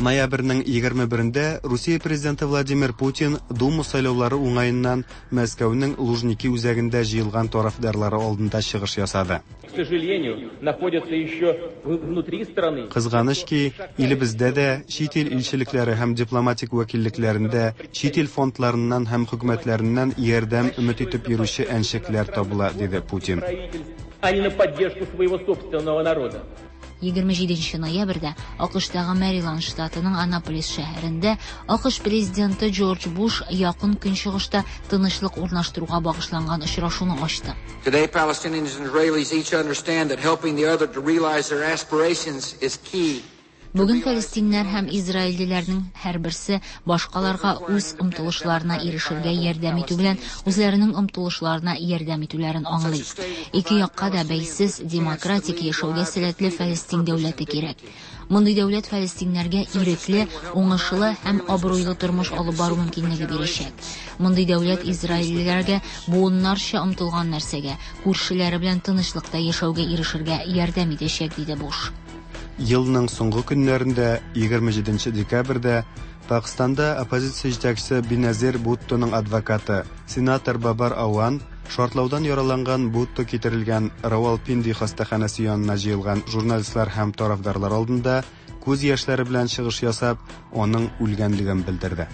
Ноябрьнең егерме берендә Русия президенты Владимир Путин Дума сайлаулары уңаеннан Мәскәүнең Лужники үзәгендә җыелган тарафдарлары алдында чыгыш ясады. К сожалению, находятся еще внутри страны. Кызганыч ки, илебездә дә чит ил илчелекләре һәм дипломатик вәкиллекләрендә чит ил фондларыннан һәм хөкүмәтләреннән ярдәм өмет итеп йөрүче әншекләр табыла, диде Путин. А не на поддержку своего собственного народа. егерме җиденче ноябрьдә АКШтагы Мэриланд штатының Анаполис шәһәрендә АКШ президенты Джордж Буш якын көнчыгышта тынычлык урнаштыруга багышланган очрашуны ачты. Today Palestinians and Israelis each understand that helping the other to realize their aspirations is key. Бүген палестиннәр һәм израильлеләрнең һәрберсе башкаларга үз омтылышларына ирешергә ярдәм итү белән үзләренең омтылышларына ярдәм итүләрен аңлый. Ике якка да бәйсез демократик яшәүгә сәләтле Фәлестин дәүләте кирәк. Мондый дәүләт фәлестиннәргә ирекле, уңышлы һәм абруйлы тормыш алып бару мөмкинлеге бирәчәк. Мондый дәүләт израильлеләргә буыннарча омтылган нәрсәгә, күршеләре белән тынычлыкта яшәүгә ирешергә ярдәм итәчәк, диде Буш. Елның соңгы көннәрендә, егерме җиденче декабрьдә, Пакистанда оппозиция җитәкчесе Биназир Буттоның адвокаты, сенатор Бабар Ауан, шартлаудан яраланган Бутто китерелгән Равалпинди хастаханәсе янына җыелган журналистлар һәм тарафдарлар алдында күз яшьләре белән чыгыш ясап, аның үлгәнлеген белдерде.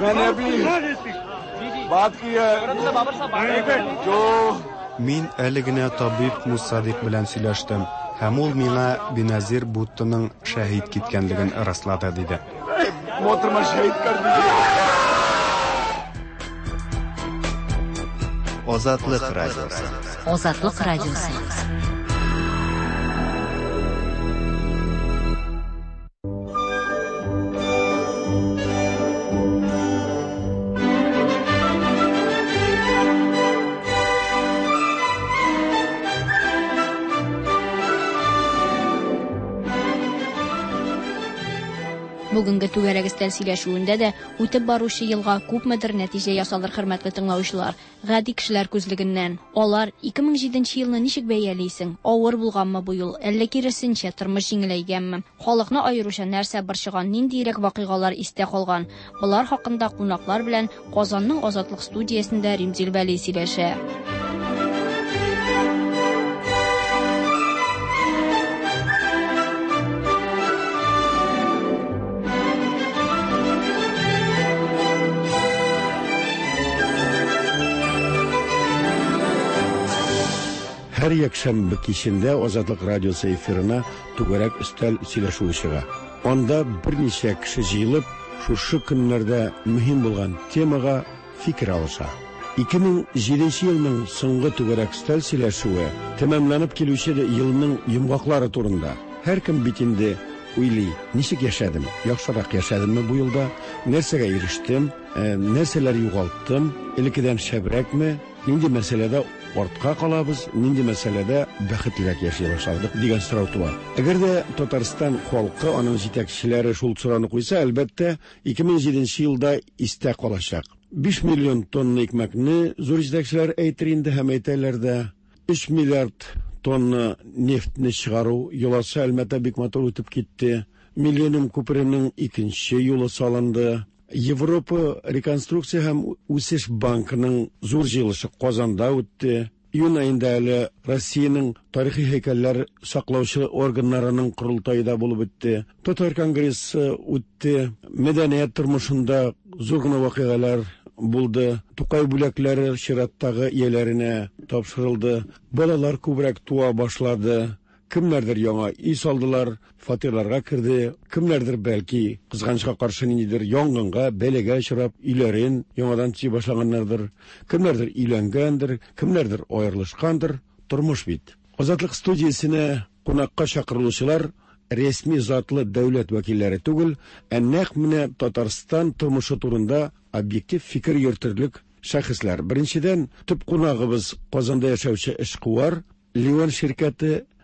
Мин әле генә табиб Мусадик белән сөйләштем. Һәм ул миңа Биназир Буттоның шәһид киткәнлеген раслады, диде. Азатлык радиосы. Азатлык радиосы. Бүгенге түгәрәк өстәл сөйләшүендә дә үтеп баручы елга күпмедер нәтиҗә ясалыр, хөрмәтле тыңлаучылар. Гади кешеләр күзлегеннән. Алар ике мең җиденче елны ничек бәялисең? Авыр булганмы бу ел? Әллә киресенчә тормыш җиңеләйгәнме? Халыкны аеруча нәрсә борчыган, ниндирәк вакыйгалар истә калган? Булар хакында кунаклар белән Казанның Азатлык студиясендә Римзил Вәли сөйләшә. Һәр якшәмбе кичендә Азатлык радиосы эфирына түгәрәк өстәл сөйләшүе чыга. Анда берничә кеше җыелып, шушы көннәрдә мөһим булган темага фикер алыша. ике мең җиденче елның соңгы түгәрәк өстәл сөйләшүе тәмамланып килүче елның йомгаклары турында. Һәркем бит инде уйлый, ничек яшәдем, яхшырак яшәдемме бу елда, нәрсәгә ирештем, нәрсәләр югалттым, элеккедән шәбрәкме, нинди мәсьәләдә артка калабыз, нинди мәсьәләдә бәхетлерәк яшәй башладык дигән сорау туа. Әгәр дә Татарстан халкы, аның җитәкчеләре шул сорауны куйса, әлбәттә ике мең җиденче елда истә калачак. биш миллион тонна икмәкне зур җитәкчеләр әйтер инде һәм әйтәләр дә, өч миллиард тонна нефтне чыгару юласы Әлмәтә бик матур үтеп китте. Миллионум күперенең икенче юлы салынды. Европа реконструкция һәм үсеш банкының зур җыелышы Казанда үтте. Июнь аенда әле Россиянең тарихи һәйкәлләр саклаучы органнарының курултайы булып үтте. Татар конгрессы үтте. Мәдәният тормышында зур гына вакыйгалар булды. Тукай бүләкләре чираттагы ияләренә тапшырылды. Балалар күбрәк туа башлады. Кемнәрдер яңа үй салдылар, фатирларга кирде, кемнәрдер бәлки кызганычка каршы ниндидер янгынга, бәләгә очрап, үйләрен яңадан төзи башлаганнардыр. Кемнәрдер өйләнгәндер, кемнәрдер аерылышкандыр. Тормыш бит. Азатлык студиясенә кунакка чакырылучылар рәсми затлы дәүләт вәкилләре түгел, ә нәкъ менә Татарстан тормышы турында объектив фикер йөртерлек шәхесләр. Беренчедән, төп кунагыбыз Казанда яшәүче эшкуар, Ливан ширкәте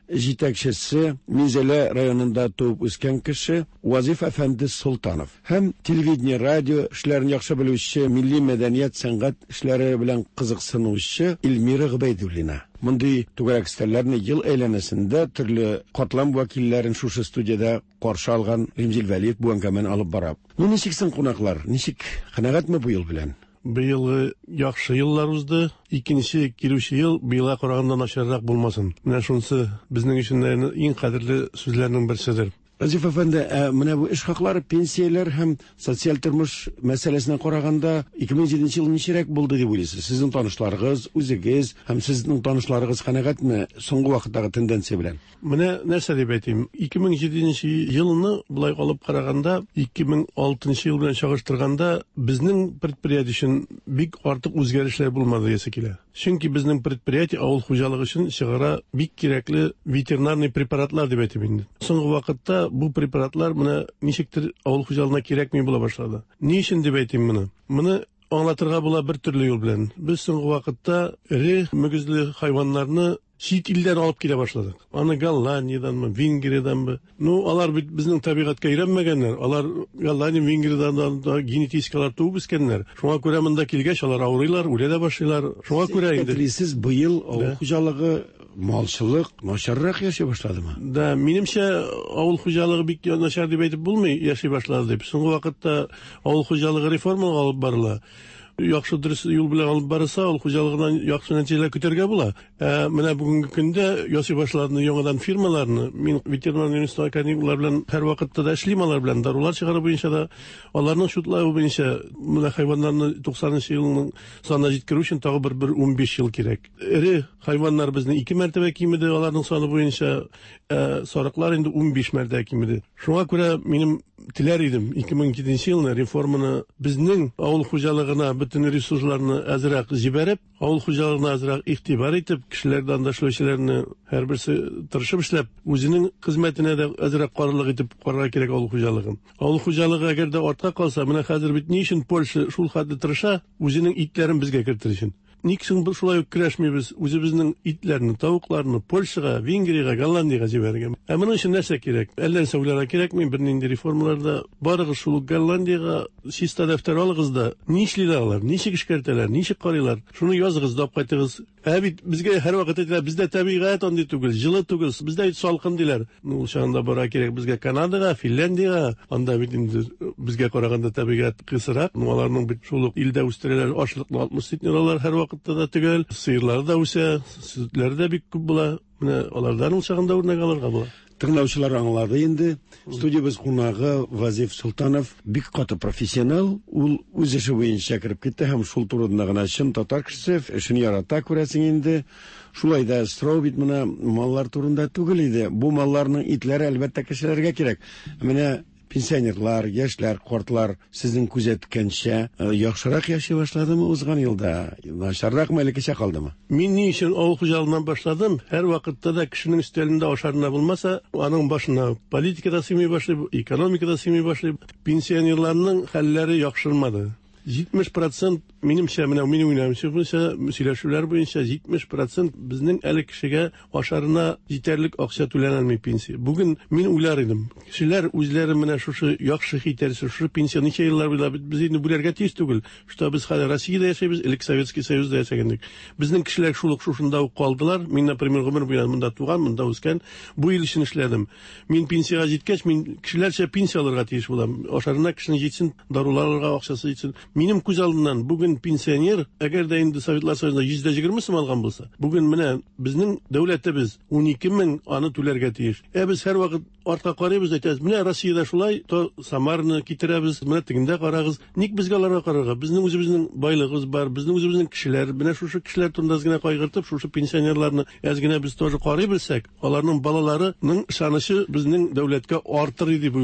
җитәкчесе, Мизеле районында туып үскән кеше Вазиф әфәнде Султанов һәм телевидение, радио эшләрен яхшы белүче, милли мәдәният, сәнгать эшләре белән кызыксынучы Илмира Гобәйдуллина. Мондый түгәрәк стәрләрне ел әйләнәсендә төрле катлам вәкилләрен шушы студияда каршы алган Римзил Вәлиев бу әңгәмәне алып бара. Ну ничек соң кунаклар? Ничек, канәгатьме бу ел белән? Быел яхшы еллар узды. Икенче килүче ел быелга караганда начаррак булмасын. Менә шунысы безнең өчен иң кадерле сүзләрнең берседер. Вазиф әфәнде, менә бу эш хаклары, пенсияләр һәм социаль тормыш мәсьәләсенә караганда ике мең җиденче ел ничәрәк булды дип уйлыйсыз? Сезнең танышларыгыз, үзегез һәм сезнең танышларыгыз канәгатьме соңгы вакыттагы тенденция белән? Менә нәрсә дип әйтим? ике мең җиденче елны булай алып караганда, ике мең алтынчы ел белән чагыштырганда, безнең предприятие өчен бик артык үзгәрешләр булмады ясый килә. Чөнки безнең предприятие авыл хуҗалыгы өчен чыгара бик кирәкле ветеринарный препаратлар дип әйтим инде. Соңгы вакытта бу препаратлар менә ничектер авыл хуҗалыгына кирәкми була башлады. Ни өчен дип әйтим моны? Моны аңлатырга була бер төрле юл белән. Без соңгы вакытта ире мөгезле хайваннарны чит илдән алып килә башладык. Аны Голландияданмы, Венгриядәнме? Ну, алар бит безнең табигатькә өйрәнмәгәннәр. Алар Голландия, Венгриядән да генетикалар туып үскәннәр. Шуңа күрә монда килгәч, алар авырыйлар, үлә дә башлыйлар. Шуңа күрә инде. Сез быел авыл хуҗалыгы, малчылык начаррак яши башладымы? Да, минемчә авыл хуҗалыгы бик начар дип әйтеп булмый, яши башлады дип. Соңгы вакытта авыл хуҗалыгы реформага алып барыла. Яхшы дөрес юл белән алып барса, ул хуҗалыгыннан яхшы нәтиҗәләр көтәргә була. Ә менә бүгенге көндә ясый башладыны яңадан фирмаларны, мин ветеринар институт академиклар белән һәр вакытта да эшлим, алар белән дарулар чыгару буенча да, аларның шутлавы буенча менә хайваннарны туксанынчы елның санына җиткерү өчен тагы бер унбиш ел кирәк. Ире хайваннар безне ике мәртәбә кимеде, аларның саны буенча сарыклар инде унбиш мәртәбә кимеде. Шуңа күрә минем теләр идем ике мең җиденче елны реформаны безнең авыл хуҗалыгына bütün ресурсларны әзрәк җибәреп, авыл хуҗалыгына әзрәк игътибар итеп, кешеләрдән да эшләүчеләрне һәрберсе тырышып эшләп, үзенең хезмәтенә дә әзрәк карарлык итеп карарга кирәк авыл хуҗалыгын. Авыл хуҗалыгы әгәр дә артка калса, менә хәзер бит ни өчен Польша шул хәтле тырыша, үзенең итләрен безгә кертер өчен. Ник соң без шулай ук көрәшмибез, үзебезнең итләрне, тавыкларны Польшага, Венгриягә, Голландиягә җибәргән. Ә моның өчен нәрсә кирәк? Әллә сәүләргә кирәкми, бер нинди реформаларда барыгыз шул Голландиягә, чиста дәфтәр алыгыз да, ни эшлиләр алар, ничек эшкәртәләр, ничек карыйлар? Шуны языгыз да кайтыгыз. Ә бит безгә һәр вакыт әйтәләр, бездә табигать андый түгел, җылы түгел, бездә салкын диләр. Ну, шунда бара кирәк безгә Канадага, Финляндиягә, анда бит инде безгә караганда табигать кысырак. Ну, аларның бит шул илдә үстерәләр, ашлыкны алтмыш центнерлар һәр вакытта да түгел. Сыерлар да үсә, сөтләр дә бик күп була. Менә алардан ул чагында үрнәк алырга була. Тыңлаучылар аңлады инде. Студиябыз кунагы Вазиф Султанов бик каты профессионал. Ул үз эше буенча кирип китте һәм шул турында гына чын татар кешесе, эшен ярата күрәсең инде. Шулай да сорау бит менә маллар турында түгел иде. Бу малларның итләре әлбәттә кешеләргә кирәк. Менә пенсионерлар, яшьләр, картлар сезнең күзәткәнчә яхшырак яши башладымы узган елда? Начарракмы әле кичә калдымы? Мин ни өчен авыл хуҗалыгыннан башладым? Һәр вакытта да кешенең өстәлендә ашарына булмаса, аның башына политикада сыймый башлый, экономикада сыймый башлый. Пенсионерларның хәлләре яхшырмады. җитмеш процент минемчә менә минем уйлавымча буенча сөйләшүләр буенча җитмеш процент безнең әле кешегә ашарына җитәрлек акча түләнелми пенсия. Бүген мин уйлар идем, кешеләр үзләре менә шушы яхшы хитәрсе, шушы пенсия ничә еллар буена без инде бүләргә тиеш түгел. Шута без хәзер Россиядә яшәйбез, элек Советский Союзда яшәгәндек. Безнең кешеләр шулык шушында ук калдылар. Мин, например, гомер буена монда туган, монда үскән, бу ел өчен эшләдем. Мин пенсияга җиткәч, мин кешеләрчә пенсия алырга тиеш булам. Ашарына кешенең җитсен, даруларга акчасы җитсен. Минем күз алдымнан бүген пенсионер, әгәр дә инде Советлар Союзында йөз егерме сум алган булса, бүген менә безнең дәүләтебез ун ике мең аны түләргә тиеш. Ә без һәр вакыт артка карыйбыз, әйтәбез, менә Россиядә шулай, то Самарны китерәбез, менә тегендә карагыз. Ник безгә аларга карарга? Безнең үзебезнең байлыгыбыз бар, безнең үзебезнең кешеләр, менә шушы кешеләр турында гына кайгыртып, шушы пенсионерларны әз генә без тоже карый белсәк, аларның балаларының ышанышы безнең дәүләткә артыр дип уйлыйм.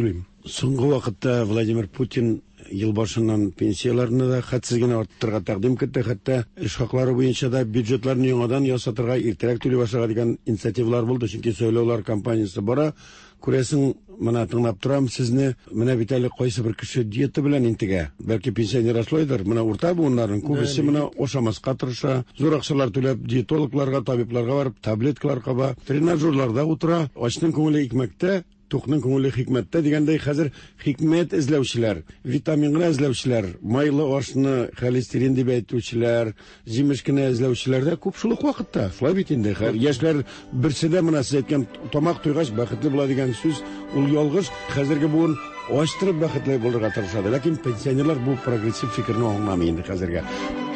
Соңгы вакытта Владимир Путин ел башыннан пенсияларны да хәтсез генә арттырырга тәкъдим итте, хәтта эш хаклары буенча да бюджетларны яңадан ясатырга, иртәрәк түли башларга дигән инициативалар булды, чөнки сөйләүләр кампаниясе бара. Күрәсең, менә тыңлап торам сезне, менә бит әле кайсы бер кеше диета белән интегә. Бәлки пенсионер ашлайдыр, менә урта буыннарның күбесе менә ашамаска тырыша, зур акчалар түләп диетологларга, табибларга барып, таблеткалар каба, тренажерларда утыра, ачның күңеле икмәктә, Тухның күңеле хикмәттә дигәндәй, хәзер хикмәт эзләүчеләр, витаминны эзләүчеләр, майлы ашны холестерин дип әйтүчеләр, җимеш кенә эзләүчеләр дә күп шул ук вакытта. Шулай бит инде. Яшьләр берсе дә менә сез әйткән тамак туйгач бәхетле була дигән сүз, ул ялгыш. Хәзерге буын ачтырып бәхетле булырга тырышады. Ләкин пенсионерлар бу прогрессив фикерне аңламый инде хәзергә.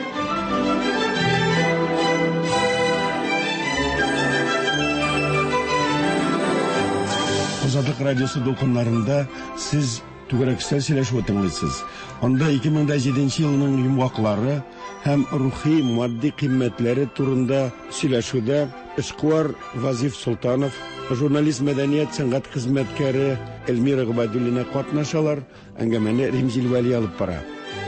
Азатлык радиосы дулкыннарында сез түгәрәк сөйләшү тыңлыйсыз. Анда ике мең җиденче елның йомгаклары һәм рухи, матди кыйммәтләре турында сөйләшүдә эшкуар Вазиф Султанов, журналист, мәдәният, сәнгать хезмәткәре Эльмира Габадуллина катнашалар. Әңгәмәне Римзил Вәли алып бара.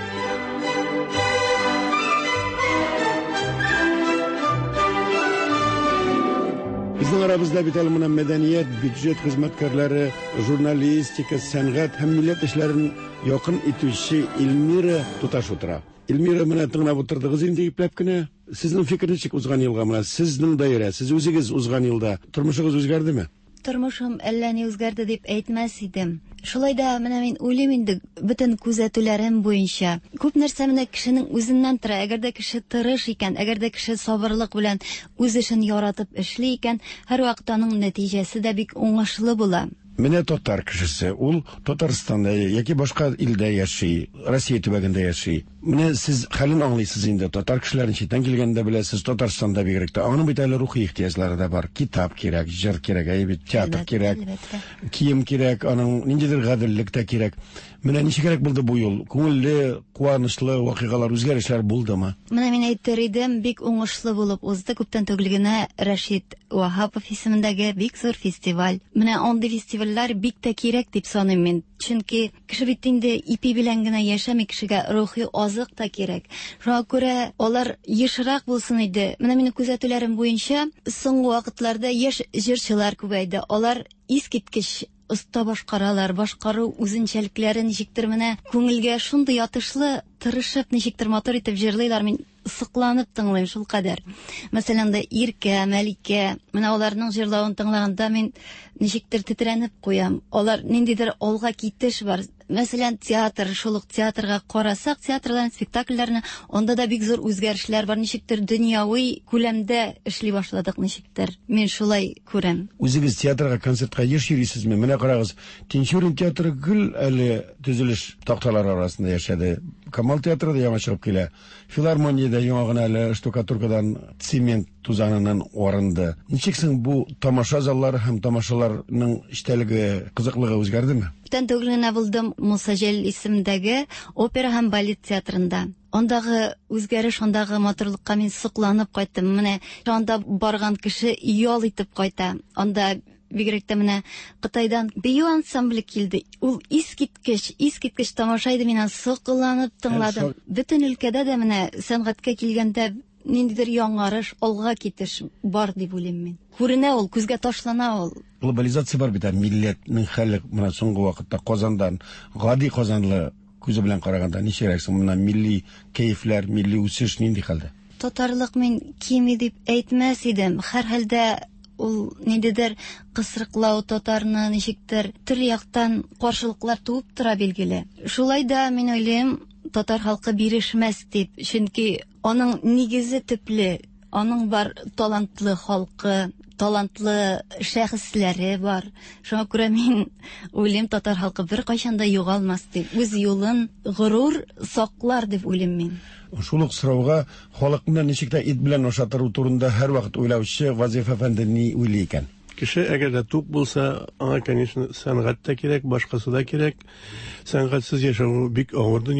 Bizning arabizda bit әле менә мәдәният, бюджет хезмәткәрләре, журналистика, сәнгать һәм милләт эшләрен якын итүче Эльмира туташ утыра. Эльмира, менә тыңлап утырдыгыз инде ипләп кенә. Сезнең фикерегез узган елга менә сезнең даирә, сез үзегез узган елда тормышыгыз үзгәрдеме? Тормышым әллә ни үзгәрде дип әйтмәс идем. Шулай да менә мин уйлыйм инде бөтен күзәтүләрем буенча. Күп нәрсә менә кешенең үзеннән тора. Әгәр дә кеше тырыш икән, әгәр дә кеше сабырлык белән үз эшен яратып эшли икән, һәрвакыт аның нәтиҗәсе дә бик уңышлы була. Менә татар кешесе, ул Татарстанда яки башка илдә яши, Россия төбәгендә яши. Менә сез хәлен аңлыйсыз инде, татар кешеләрен читтән килгәндә беләсез, Татарстанда бигрәк тә аның бит әле рухи ихтияҗлары да бар. Китап кирәк, җыр кирәк, әйбәт театр кирәк, кием кирәк, аның ниндидер гаделлек тә кирәк. Менә ничек кирәк булды бу ел? Күңелле, куанычлы вакыйгалар, үзгәрешләр булдымы? Менә мин әйтер идем, бик уңышлы булып узды. Күптән түгел генә Рәшит Вахапов исемендәге бик зур фестиваль. Менә андый фестивальләр бик тә кирәк дип саныйм мин. Чөнки кеше бит инде ипи белән генә яшәми, кешегә рухи азык та кирәк. Шуңа күрә алар ешрак булсын иде. Менә минем күзәтүләрем буенча, соңгы вакытларда яшь җырчылар күбәйде. Алар искиткеч оста башкаралар, башкару үзенчәлекләрен ничектер менә күңелгә шундый ятышлы тырышып, ничектер мотор итеп җырлыйлар. Мин сыкланып тыңлыйм шул кадәр. Мәсәлән, дә Иркә, Мәликә, менә аларның җырлавын тыңлаганда мин ничектер тетрәнеп куям. Алар ниндидер алга китеш бар. Мәсәлән, театр, шулык театрга карасак, театрларның спектакльләрне, анда да бик зур үзгәрешләр бар. Ничектер дөньяви күләмдә эшли башладык, ничектер. Мин шулай күрәм. Үзегез театрга, концертка еш йөрисезме? Менә карагыз, Тинчурин театры гел әле төзелеш такталары арасында яшәде. Камал театры да яңа чыгып килә. Филармониядә яңа гына әле штукатуркадан цемент тузанынан арынды. Ничек соң бу тамаша заллары һәм тамашаларның эчтәлеге, кызыклыгы үзгәрдеме? Бүтән түгел генә булдым Мусаҗел исемендәге опера һәм балет театрында. Андагы үзгәреш, андагы матурлыкка мин сокланып кайттым. Менә анда барган кеше ял итеп кайта. Анда бигрәк тә менә Кытайдан бию ансамбле килде. Ул искиткеч, искиткеч тамаша иде, мин сокланып тыңладым. Бүтән өлкәдә дә менә сәнгатькә килгәндә ниндидер яңарыш, алга китеш бар дип уйлыйм мин. Күренә ул, күзгә ташлана ул. Глобализация бар бит, милләтнең хәле менә соңгы вакытта Казандан, гади Казанлы күзе белән караганда ничәрәксең, менә милли кәефләр, милли үсеш нинди хәлдә? Татарлык мин кими дип әйтмәс идем. Һәр хәлдә ул ниндидер кысрыклау татарны ничектер төрле яктан каршылыклар туып тора билгеле. Шулай да мин уйлыйм, татар халкы бирешмәс дип, чөнки аның нигезе төпле, аның бар талантлы халкы, талантлы шәхесләре бар. Шуңа күрә мин уйлыйм, татар халкы бер кайчан да югалмас дип, үз юлын горур саклар дип уйлыйм мин. Шул ук сорауга халыкны ничек тә ит белән ашатыру турында һәр вакыт уйлаучы Вазиф әфәнде ни уйлый икән? Кеше әгәр дә тук булса, аңа, конечно, сәнгать та кирәк, башкасы да кирәк. Сәнгатьсез яшәү бик авыр дөньяда.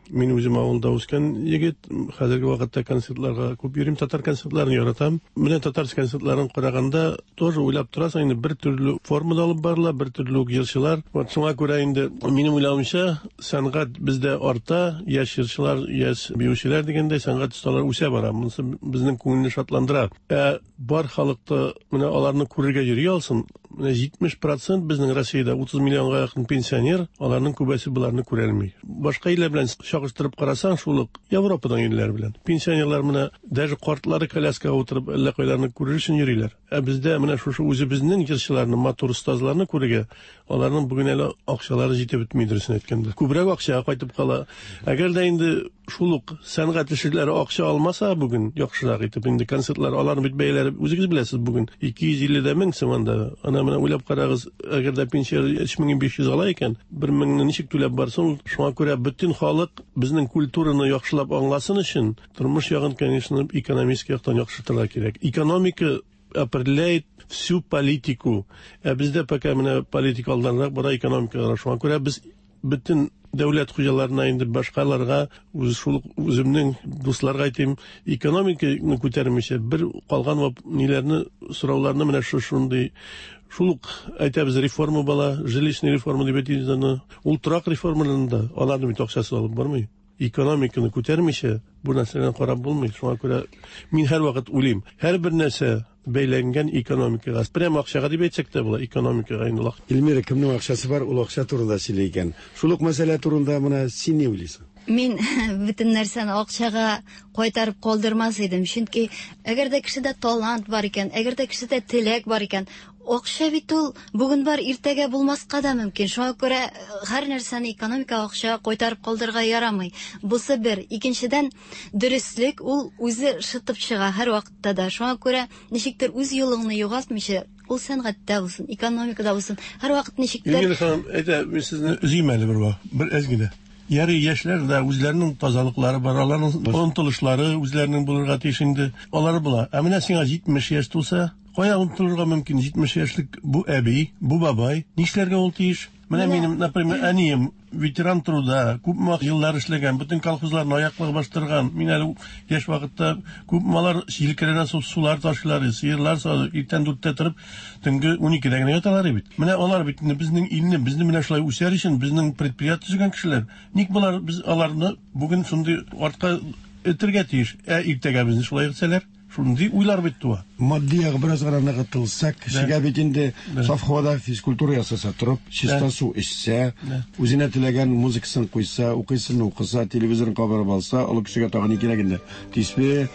Мин үзем авылда үскән егет, хәзерге вакытта концертларга күп йөрим, татар концертларын яратам. Менә татар концертларын караганда тоже уйлап торасың, инде бер төрле формада алып барыла, бер төрле җырчылар. Вот шуңа күрә инде минем уйлавымча, сәнгать бездә арта, яшь җырчылар, яшь биючеләр дигәндәй сәнгать осталары үсә бара. Монысы безнең күңелне шатландыра. Ә бар халыкта менә аларны күрергә йөри алсын. Менә җитмеш процент безнең Россиядә утыз миллионга якын пенсионер, аларның күбесе буларны күрә алмый. Башка илләр белән чагыштырып карасаң, шул ук Европадан илләр белән. Пенсионерлар менә даже картлары коляскага утырып әллә кайларны күрер өчен йөриләр. Ә бездә менә шушы үзебезнең җырчыларны, матур остазларны күрергә, аларның бүген әле акчалары җитеп бетмидер сен әйткәндә. Күбрәк акчага кайтып кала. Әгәр дә инде шул ук сәнгать эшчеләре акча алмаса бүген яхшырак итеп, инде концертлар аларның бит бәяләре үзегез беләсез бүген ике йөз илле мең сум анда. Ана менә уйлап карагыз, әгәр дә пенсия өч мең биш йөз ала икән, бер меңне ничек түләп барсын? Шуңа күрә бөтен халык безнең культураны яхшылап аңласын өчен тормыш ягын, конечно, экономик яктан яхшыртырга кирәк. Экономика определяет всю политику. Ә бездә пока менә политика алданрак бара, экономикага. Шуңа күрә без бөтен дәүләт хуҗаларына инде башкаларга, үз шул үземнең дусларга әйтим, экономиканы күтәрмичә бер калган ниләрне, сорауларны менә шундый шул әйтәбез, реформа бала, жилищный реформа дип әйтәбез, ул торак реформаларында аларны бит акчасы алып бармый. Экономиканы күтәрмичә бу нәрсәне карап булмый. Шуңа күрә мин һәр вакыт уйлыйм, һәр бер нәрсә бәйләнгән экономикага. Прямо акчага дип әйтсәк тә була, экономикага инде. Илмира, кемнең акчасы бар, ул акча турында сөйли икән. Шул ук мәсьәлә турында менә син ни уйлыйсың? Мин бөтен нәрсәне акчага кайтарып калдырмас идем, чөнки әгәр дә кешедә талант бар икән, әгәр дә кешедә теләк бар икән, акча бит ул бүген бар, иртәгә булмаска да мөмкин. Шуңа күрә һәр нәрсәне экономика акчага кайтарып калдырырга ярамый. Бусы бер. Икенчедән, дөреслек ул үзе шытып чыга һәр вакытта да. Шуңа күрә ничектер үз юлыңны югалтмыйча, ул сәнгатьтә булсын, экономикада булсын, һәр вакыт ничектер. Инде ханым, әйтә, мин сезне үзем әле бер вакыт, бер әзгидә. Ярый яшьләр дә үзләренең тазалыклары бар, аларның омтылышлары, үзләренең булырга тиеш инде, алар була. Ә менә сиңа җитмеш яшь тулса, кая омтылырга мөмкин? җитмеш яшьлек бу әби, бу бабай, нишләргә ул тиеш? Менә минем, например, әнием ветеран труда, күп еллар эшләгән, бөтен колхозларны аяклык баштырган. Мин әле яшь вакытта күп малар җилкәләрдән сулар ташлар, сыерлар салы, иртән дүрттә торып, төнге уникедә генә яталар бит. Менә алар бит безнең илне, безне менә шулай үсәр өчен, безнең предприятие төзегән кешеләр. Ник булар без аларны бүген шундый артка этергә тиеш? Ә иртәгә безне шулай итсәләр, шундый уйлар бит туа. Матди ягы бераз гына кытылсак, кешегә бит инде совхозда физкультура ясаса торып, чиста су эчсә, үзенә теләгән музыкасын куйса, укыйсын укыса, телевизорын кабарып алса, ул кешегә тагын ни кирәк инде? Тисбе,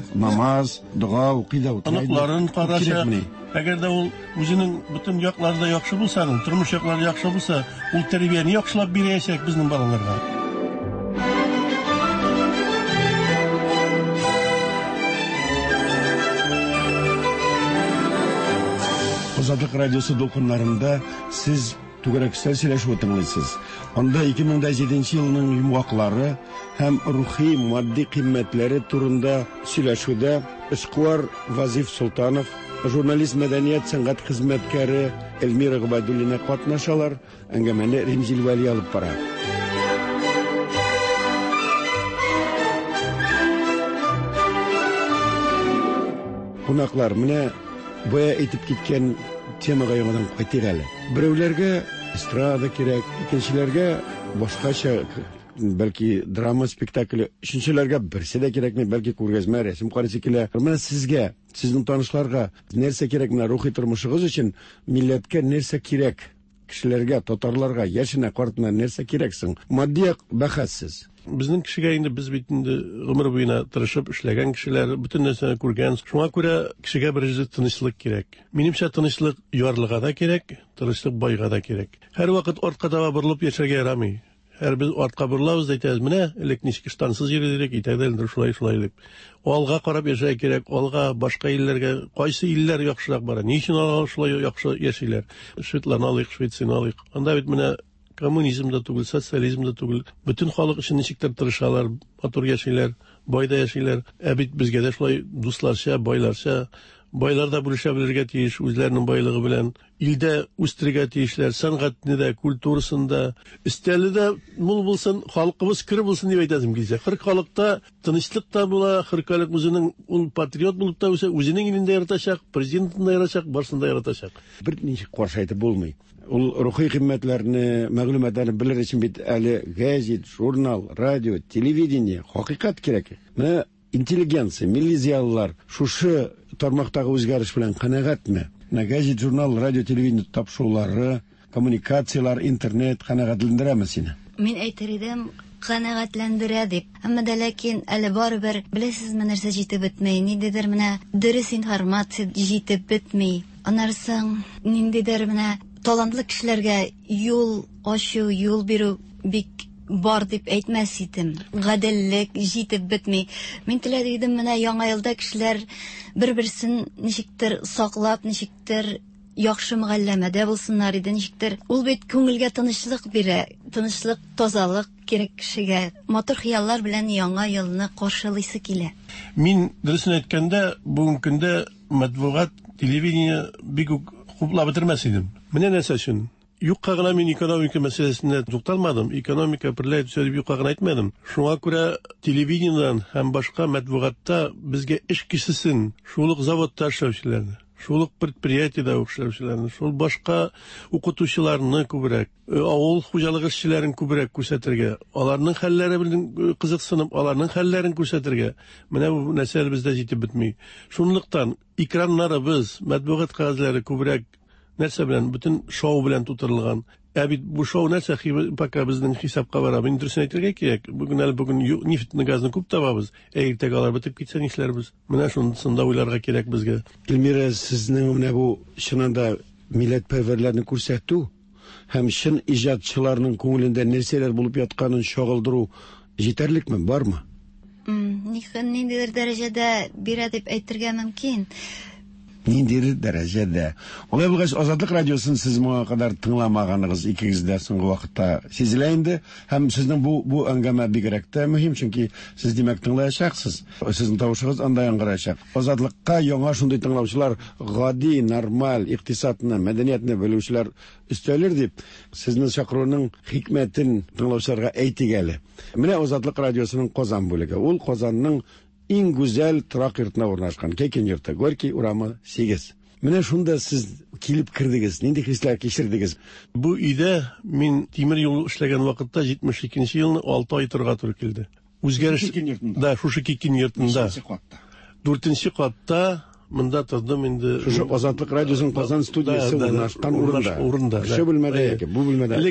намаз, дуга укый да утырды. Аныкларын караша. Әгәр дә ул үзенең бөтен якларында яхшы булса, тормыш яклары яхшы булса, ул тәрбияне яхшылап бирәчәк безнең балаларга. Азатлык радиосы дулкыннарында сез түгәрәк сөйләшү тыңлыйсыз. Анда ике мең җиденче елның йомгаклары һәм рухи, матди кыйммәтләре турында сөйләшүдә эшкуар Вазиф Султанов, журналист, мәдәният, сәнгать хезмәткәре Эльмира Габадуллина катнашалар. Әңгәмәне Римзил Вәли алып бара. Кунаклар, менә бая әйтеп киткән темага яңадан кайтыйк әле. Берәүләргә эстрада кирәк, икенчеләргә башкача, бәлки драма спектакле, өченчеләргә берсе дә кирәкми, бәлки күргәзмә, рәсем карыйсы килә. Менә сезгә, сезнең танышларга нәрсә кирәк менә рухи тормышыгыз өчен, милләткә нәрсә кирәк? Кешеләргә, татарларга, яшенә, картына нәрсә кирәксең? Матди бәхәссез. Безнең кешегә инде без бит инде гомер буена тырышып эшләгән кешеләр, бөтен нәрсәне күргән. Шуңа күрә кешегә беренче тынычлык кирәк. Минемчә, тынычлык ярлыга да кирәк, тынычлык байга да кирәк. Һәр вакыт артка таба борылып яшәргә ярамый. Һәр без артка борылабыз, әйтәбез, менә элек ничек штансыз йөридек, итәдәлдер шулай шулай дип. Алга карап яшәргә кирәк, алга башка илләргә, кайсы илләр яхшырак бара? Ни өчен алар шулай яхшы яшиләр? Швейцарларны алыйк, Швейцарияны алыйк. Анда бит менә коммунизм да түгел, социализм да түгел. Бөтен халык өчен ничектер тырышалар, матур яшиләр, байда яшиләр. Ә бит безгә дә шулай дусларча, байларча, Байлар да бүлешә белергә тиеш үзләренең байлыгы белән. Илдә үстерергә тиешләр, сәнгатьне дә, культурасын да, өстәле дә мул булсын, халкыбыз кире булсын дип әйтәсем килсә. Хөр халыкта тынычлык та була, хөр халык үзенең ул патриот булып та үсә, үзенең илендә яратачак, президентын да яратачак, барсын да яратачак. Бер ничек каршы әйтеп булмый. Ул рухи кыйммәтләрне, мәгълүматларны белер өчен бит әле гәзит, журнал, радио, телевидение, хакыйкать кирәк. Менә интеллигенция, милли зиялылар шушы тармактагы үзгәреш белән канәгатьме? Менә гәзит, журнал, радио, телевидение тапшырулары, коммуникациялар, интернет канәгатьләндерәме сине? Мин әйтер идем, канәгатьләндерә дип. Әмма дә ләкин әле барыбер беләсезме нәрсә җитеп бетмәй, ниндидер менә дөрес информация җитеп бетми. Анарсың ниндидер менә талантлы кешеләргә юл ачу, юл бирү бик бар дип әйтмәс идем. Гаделлек җитеп бетми. Мин теләр идем менә яңа елда кешеләр бер-берсен ничектер саклап, ничектер яхшы мөгамәләдә булсыннар иде, ничектер. Ул бит күңелгә тынычлык бирә, тынычлык, тазалык кирәк кешегә. Матур хыяллар белән яңа елны каршылыйсы килә. Мин дөресен әйткәндә, бүгенге көндә матбугат, телевидение бик үк хуплап бетермәс идем. Менә нәрсә өчен? Юкка гына мин экономика мәсьәләсенә тукталмадым. Экономика берлә сөйләп юкка гына әйтмәдем. Шуңа күрә телевидениедан һәм башка матбугатта безгә эш кешесен, шулык заводта эшләүчеләрне, шулык предприятиедә эшләүчеләрне, шул башка укытучыларны күбрәк, авыл хуҗалыгы эшчеләрен күбрәк күрсәтергә, аларның хәлләре белән кызыксынып, аларның хәлләрен күрсәтергә. Менә бу нәрсәләр бездә җитеп бетми. Шунлыктан экраннарыбыз, матбугат кәгазьләре күбрәк нәрсә белән, бөтен шоу белән тутырылган. Ә бит бу шоу нәрсә пока безнең хисапка бара. Мин дөресен әйтергә кирәк. Бүген әле бүген нефтьне, газны күп табабыз. Ә иртәгә алар бетеп китсә нишләрбез? Менә шунысында уйларга кирәк безгә. Илмира, сезнең менә бу чынында милләтпәрвәрләрне күрсәтү һәм чын иҗатчыларның күңелендә нәрсәләр булып ятканын чагылдыру җитәрлекме, бармы? Ниндидер дәрәҗәдә бирә дип әйтергә мөмкин. Ниндидер дәрәҗәдә. Олай булгач, Азатлык радиосын сез моңа кадәр тыңламаганыгыз икегез дә соңгы вакытта сизелә инде. Һәм сезнең бу бу әңгәмә бигрәк тә мөһим, чөнки сез димәк тыңлаячаксыз. Сезнең тавышыгыз анда яңгырачак. Азатлыкка яңа шундый тыңлаучылар, гади, нормаль, икътисадны, мәдәниятне белүчеләр өстәлер дип, сезнең чакыруның хикмәтен тыңлаучыларга әйтик әле. Менә Азатлык радиосының Казан бүлеге. Ул Казанның иң гүзәл торак йортына урнашкан. Кәйкен йорты, Горький урамы сигез. Менә шунда сез килеп кирдегез, нинди хисләр кичердегез? Бу өйдә мин тимер юл эшләгән вакытта җитмеш икенче елны алты ай торырга туры килде. Үзгәреш да, шушы Кәйкен йортында. дүртенче катта монда тордым инде. Шушы Азатлык радиосының Казан студиясы урнашкан урында. Кеше белмәдә яки, бу белмәдә.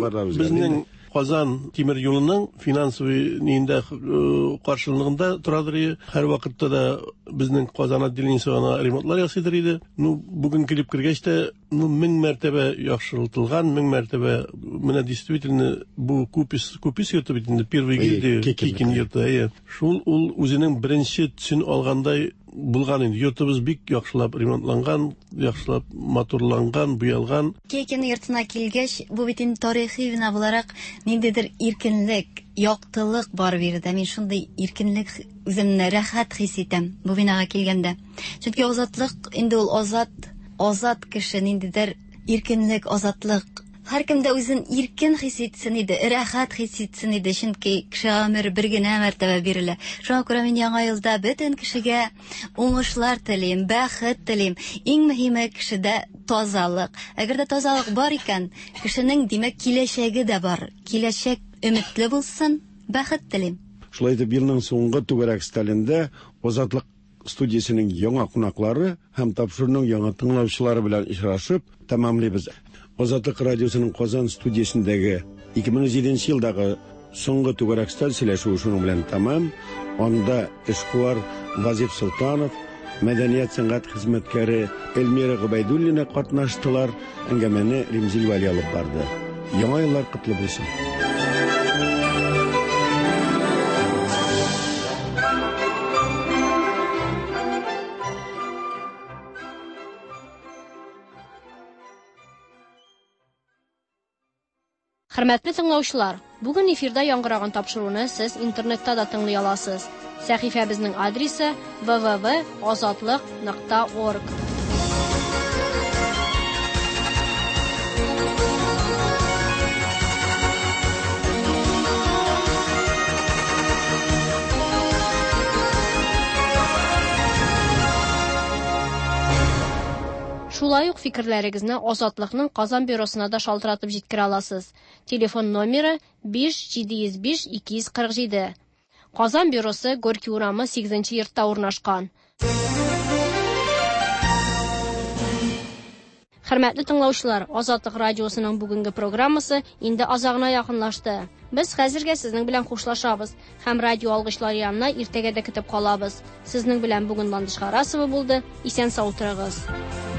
Безнең Казан тимер юлының финансовый нинде каршылыгында торадыр. Һәр вакытта да безнең Казан отделениесына ремонтлар ясыйдыр иде. Ну, бүген килеп кергәч тә, ну, мең мәртәбә яхшыртылган, мең мәртәбә менә действительно бу купис купис йорты бит инде первый гильдия Кәйкен йорты. Шул ул үзенең беренче төсен алгандай булган инде. Йортыбыз бик яхшылап ремонтланган, яхшылап матурланган, буялган. Кәйкен йортына килгәч, бу бит инде тарихи бина буларак ниндидер иркенлек, яктылык бар бирде. Мин шундый иркенлек үземне рәхәт хис итәм бу бинага килгәндә. Чөнки азатлык инде ул азат, азат кеше, ниндидер иркенлек, азатлык. Һәркемдә үзен иркен хис итсен иде, рәхәт хис итсен иде, чөнки кеше гомер бер генә мәртәбә бирелә. Шуңа күрә мин яңа елда бөтен кешегә уңышлар телим, бәхет телим. Иң мөһиме кешедә тазалык. Әгәр дә тазалык бар икән, кешенең димәк киләчәге дә бар. Киләчәк өметле булсын, бәхет телим. Шулай итеп, елның соңгы түгәрәк сталендә Азатлык студиясының яңа кунаклары һәм тапшыруның яңа тыңлаучылары белән очрашып тәмамлыйбыз. Азатлык радиосының Казан студиясендәге ике мең җиденче елдагы соңгы түгәрәк сталь сөйләшүе шуның белән тәмам. Анда эшкуар Вазиф Султанов, мәдәният сәнгать хезмәткәре Эльмира Гобайдуллина катнаштылар. Әңгәмәне Римзил Вали алып барды. Яңа еллар котлы булсын. Хөрмәтле тыңлаучылар, бүген эфирда яңгыраган тапшыруны сез интернетта да тыңлый аласыз. Сәхифәбезнең адресы w w w точка озатлык точка org. Шулай ук фикерләрегезне Азатлыкның Казан бюросына да шалтыратып җиткерә аласыз. Телефон номеры биш җиде йөз биш ике йөз кырык җиде. Казан бюросы Горький урамы сигезенче йортта урнашкан. Хөрмәтле тыңлаучылар, Азатлык радиосының бүгенге программасы инде азагына якынлашты. Без хәзергә сезнең белән хушлашабыз һәм радио алгычлар янына иртәгә дә көтеп калабыз. Сезнең белән бүген Ландыш Харасова булды. Исән сау торыгыз.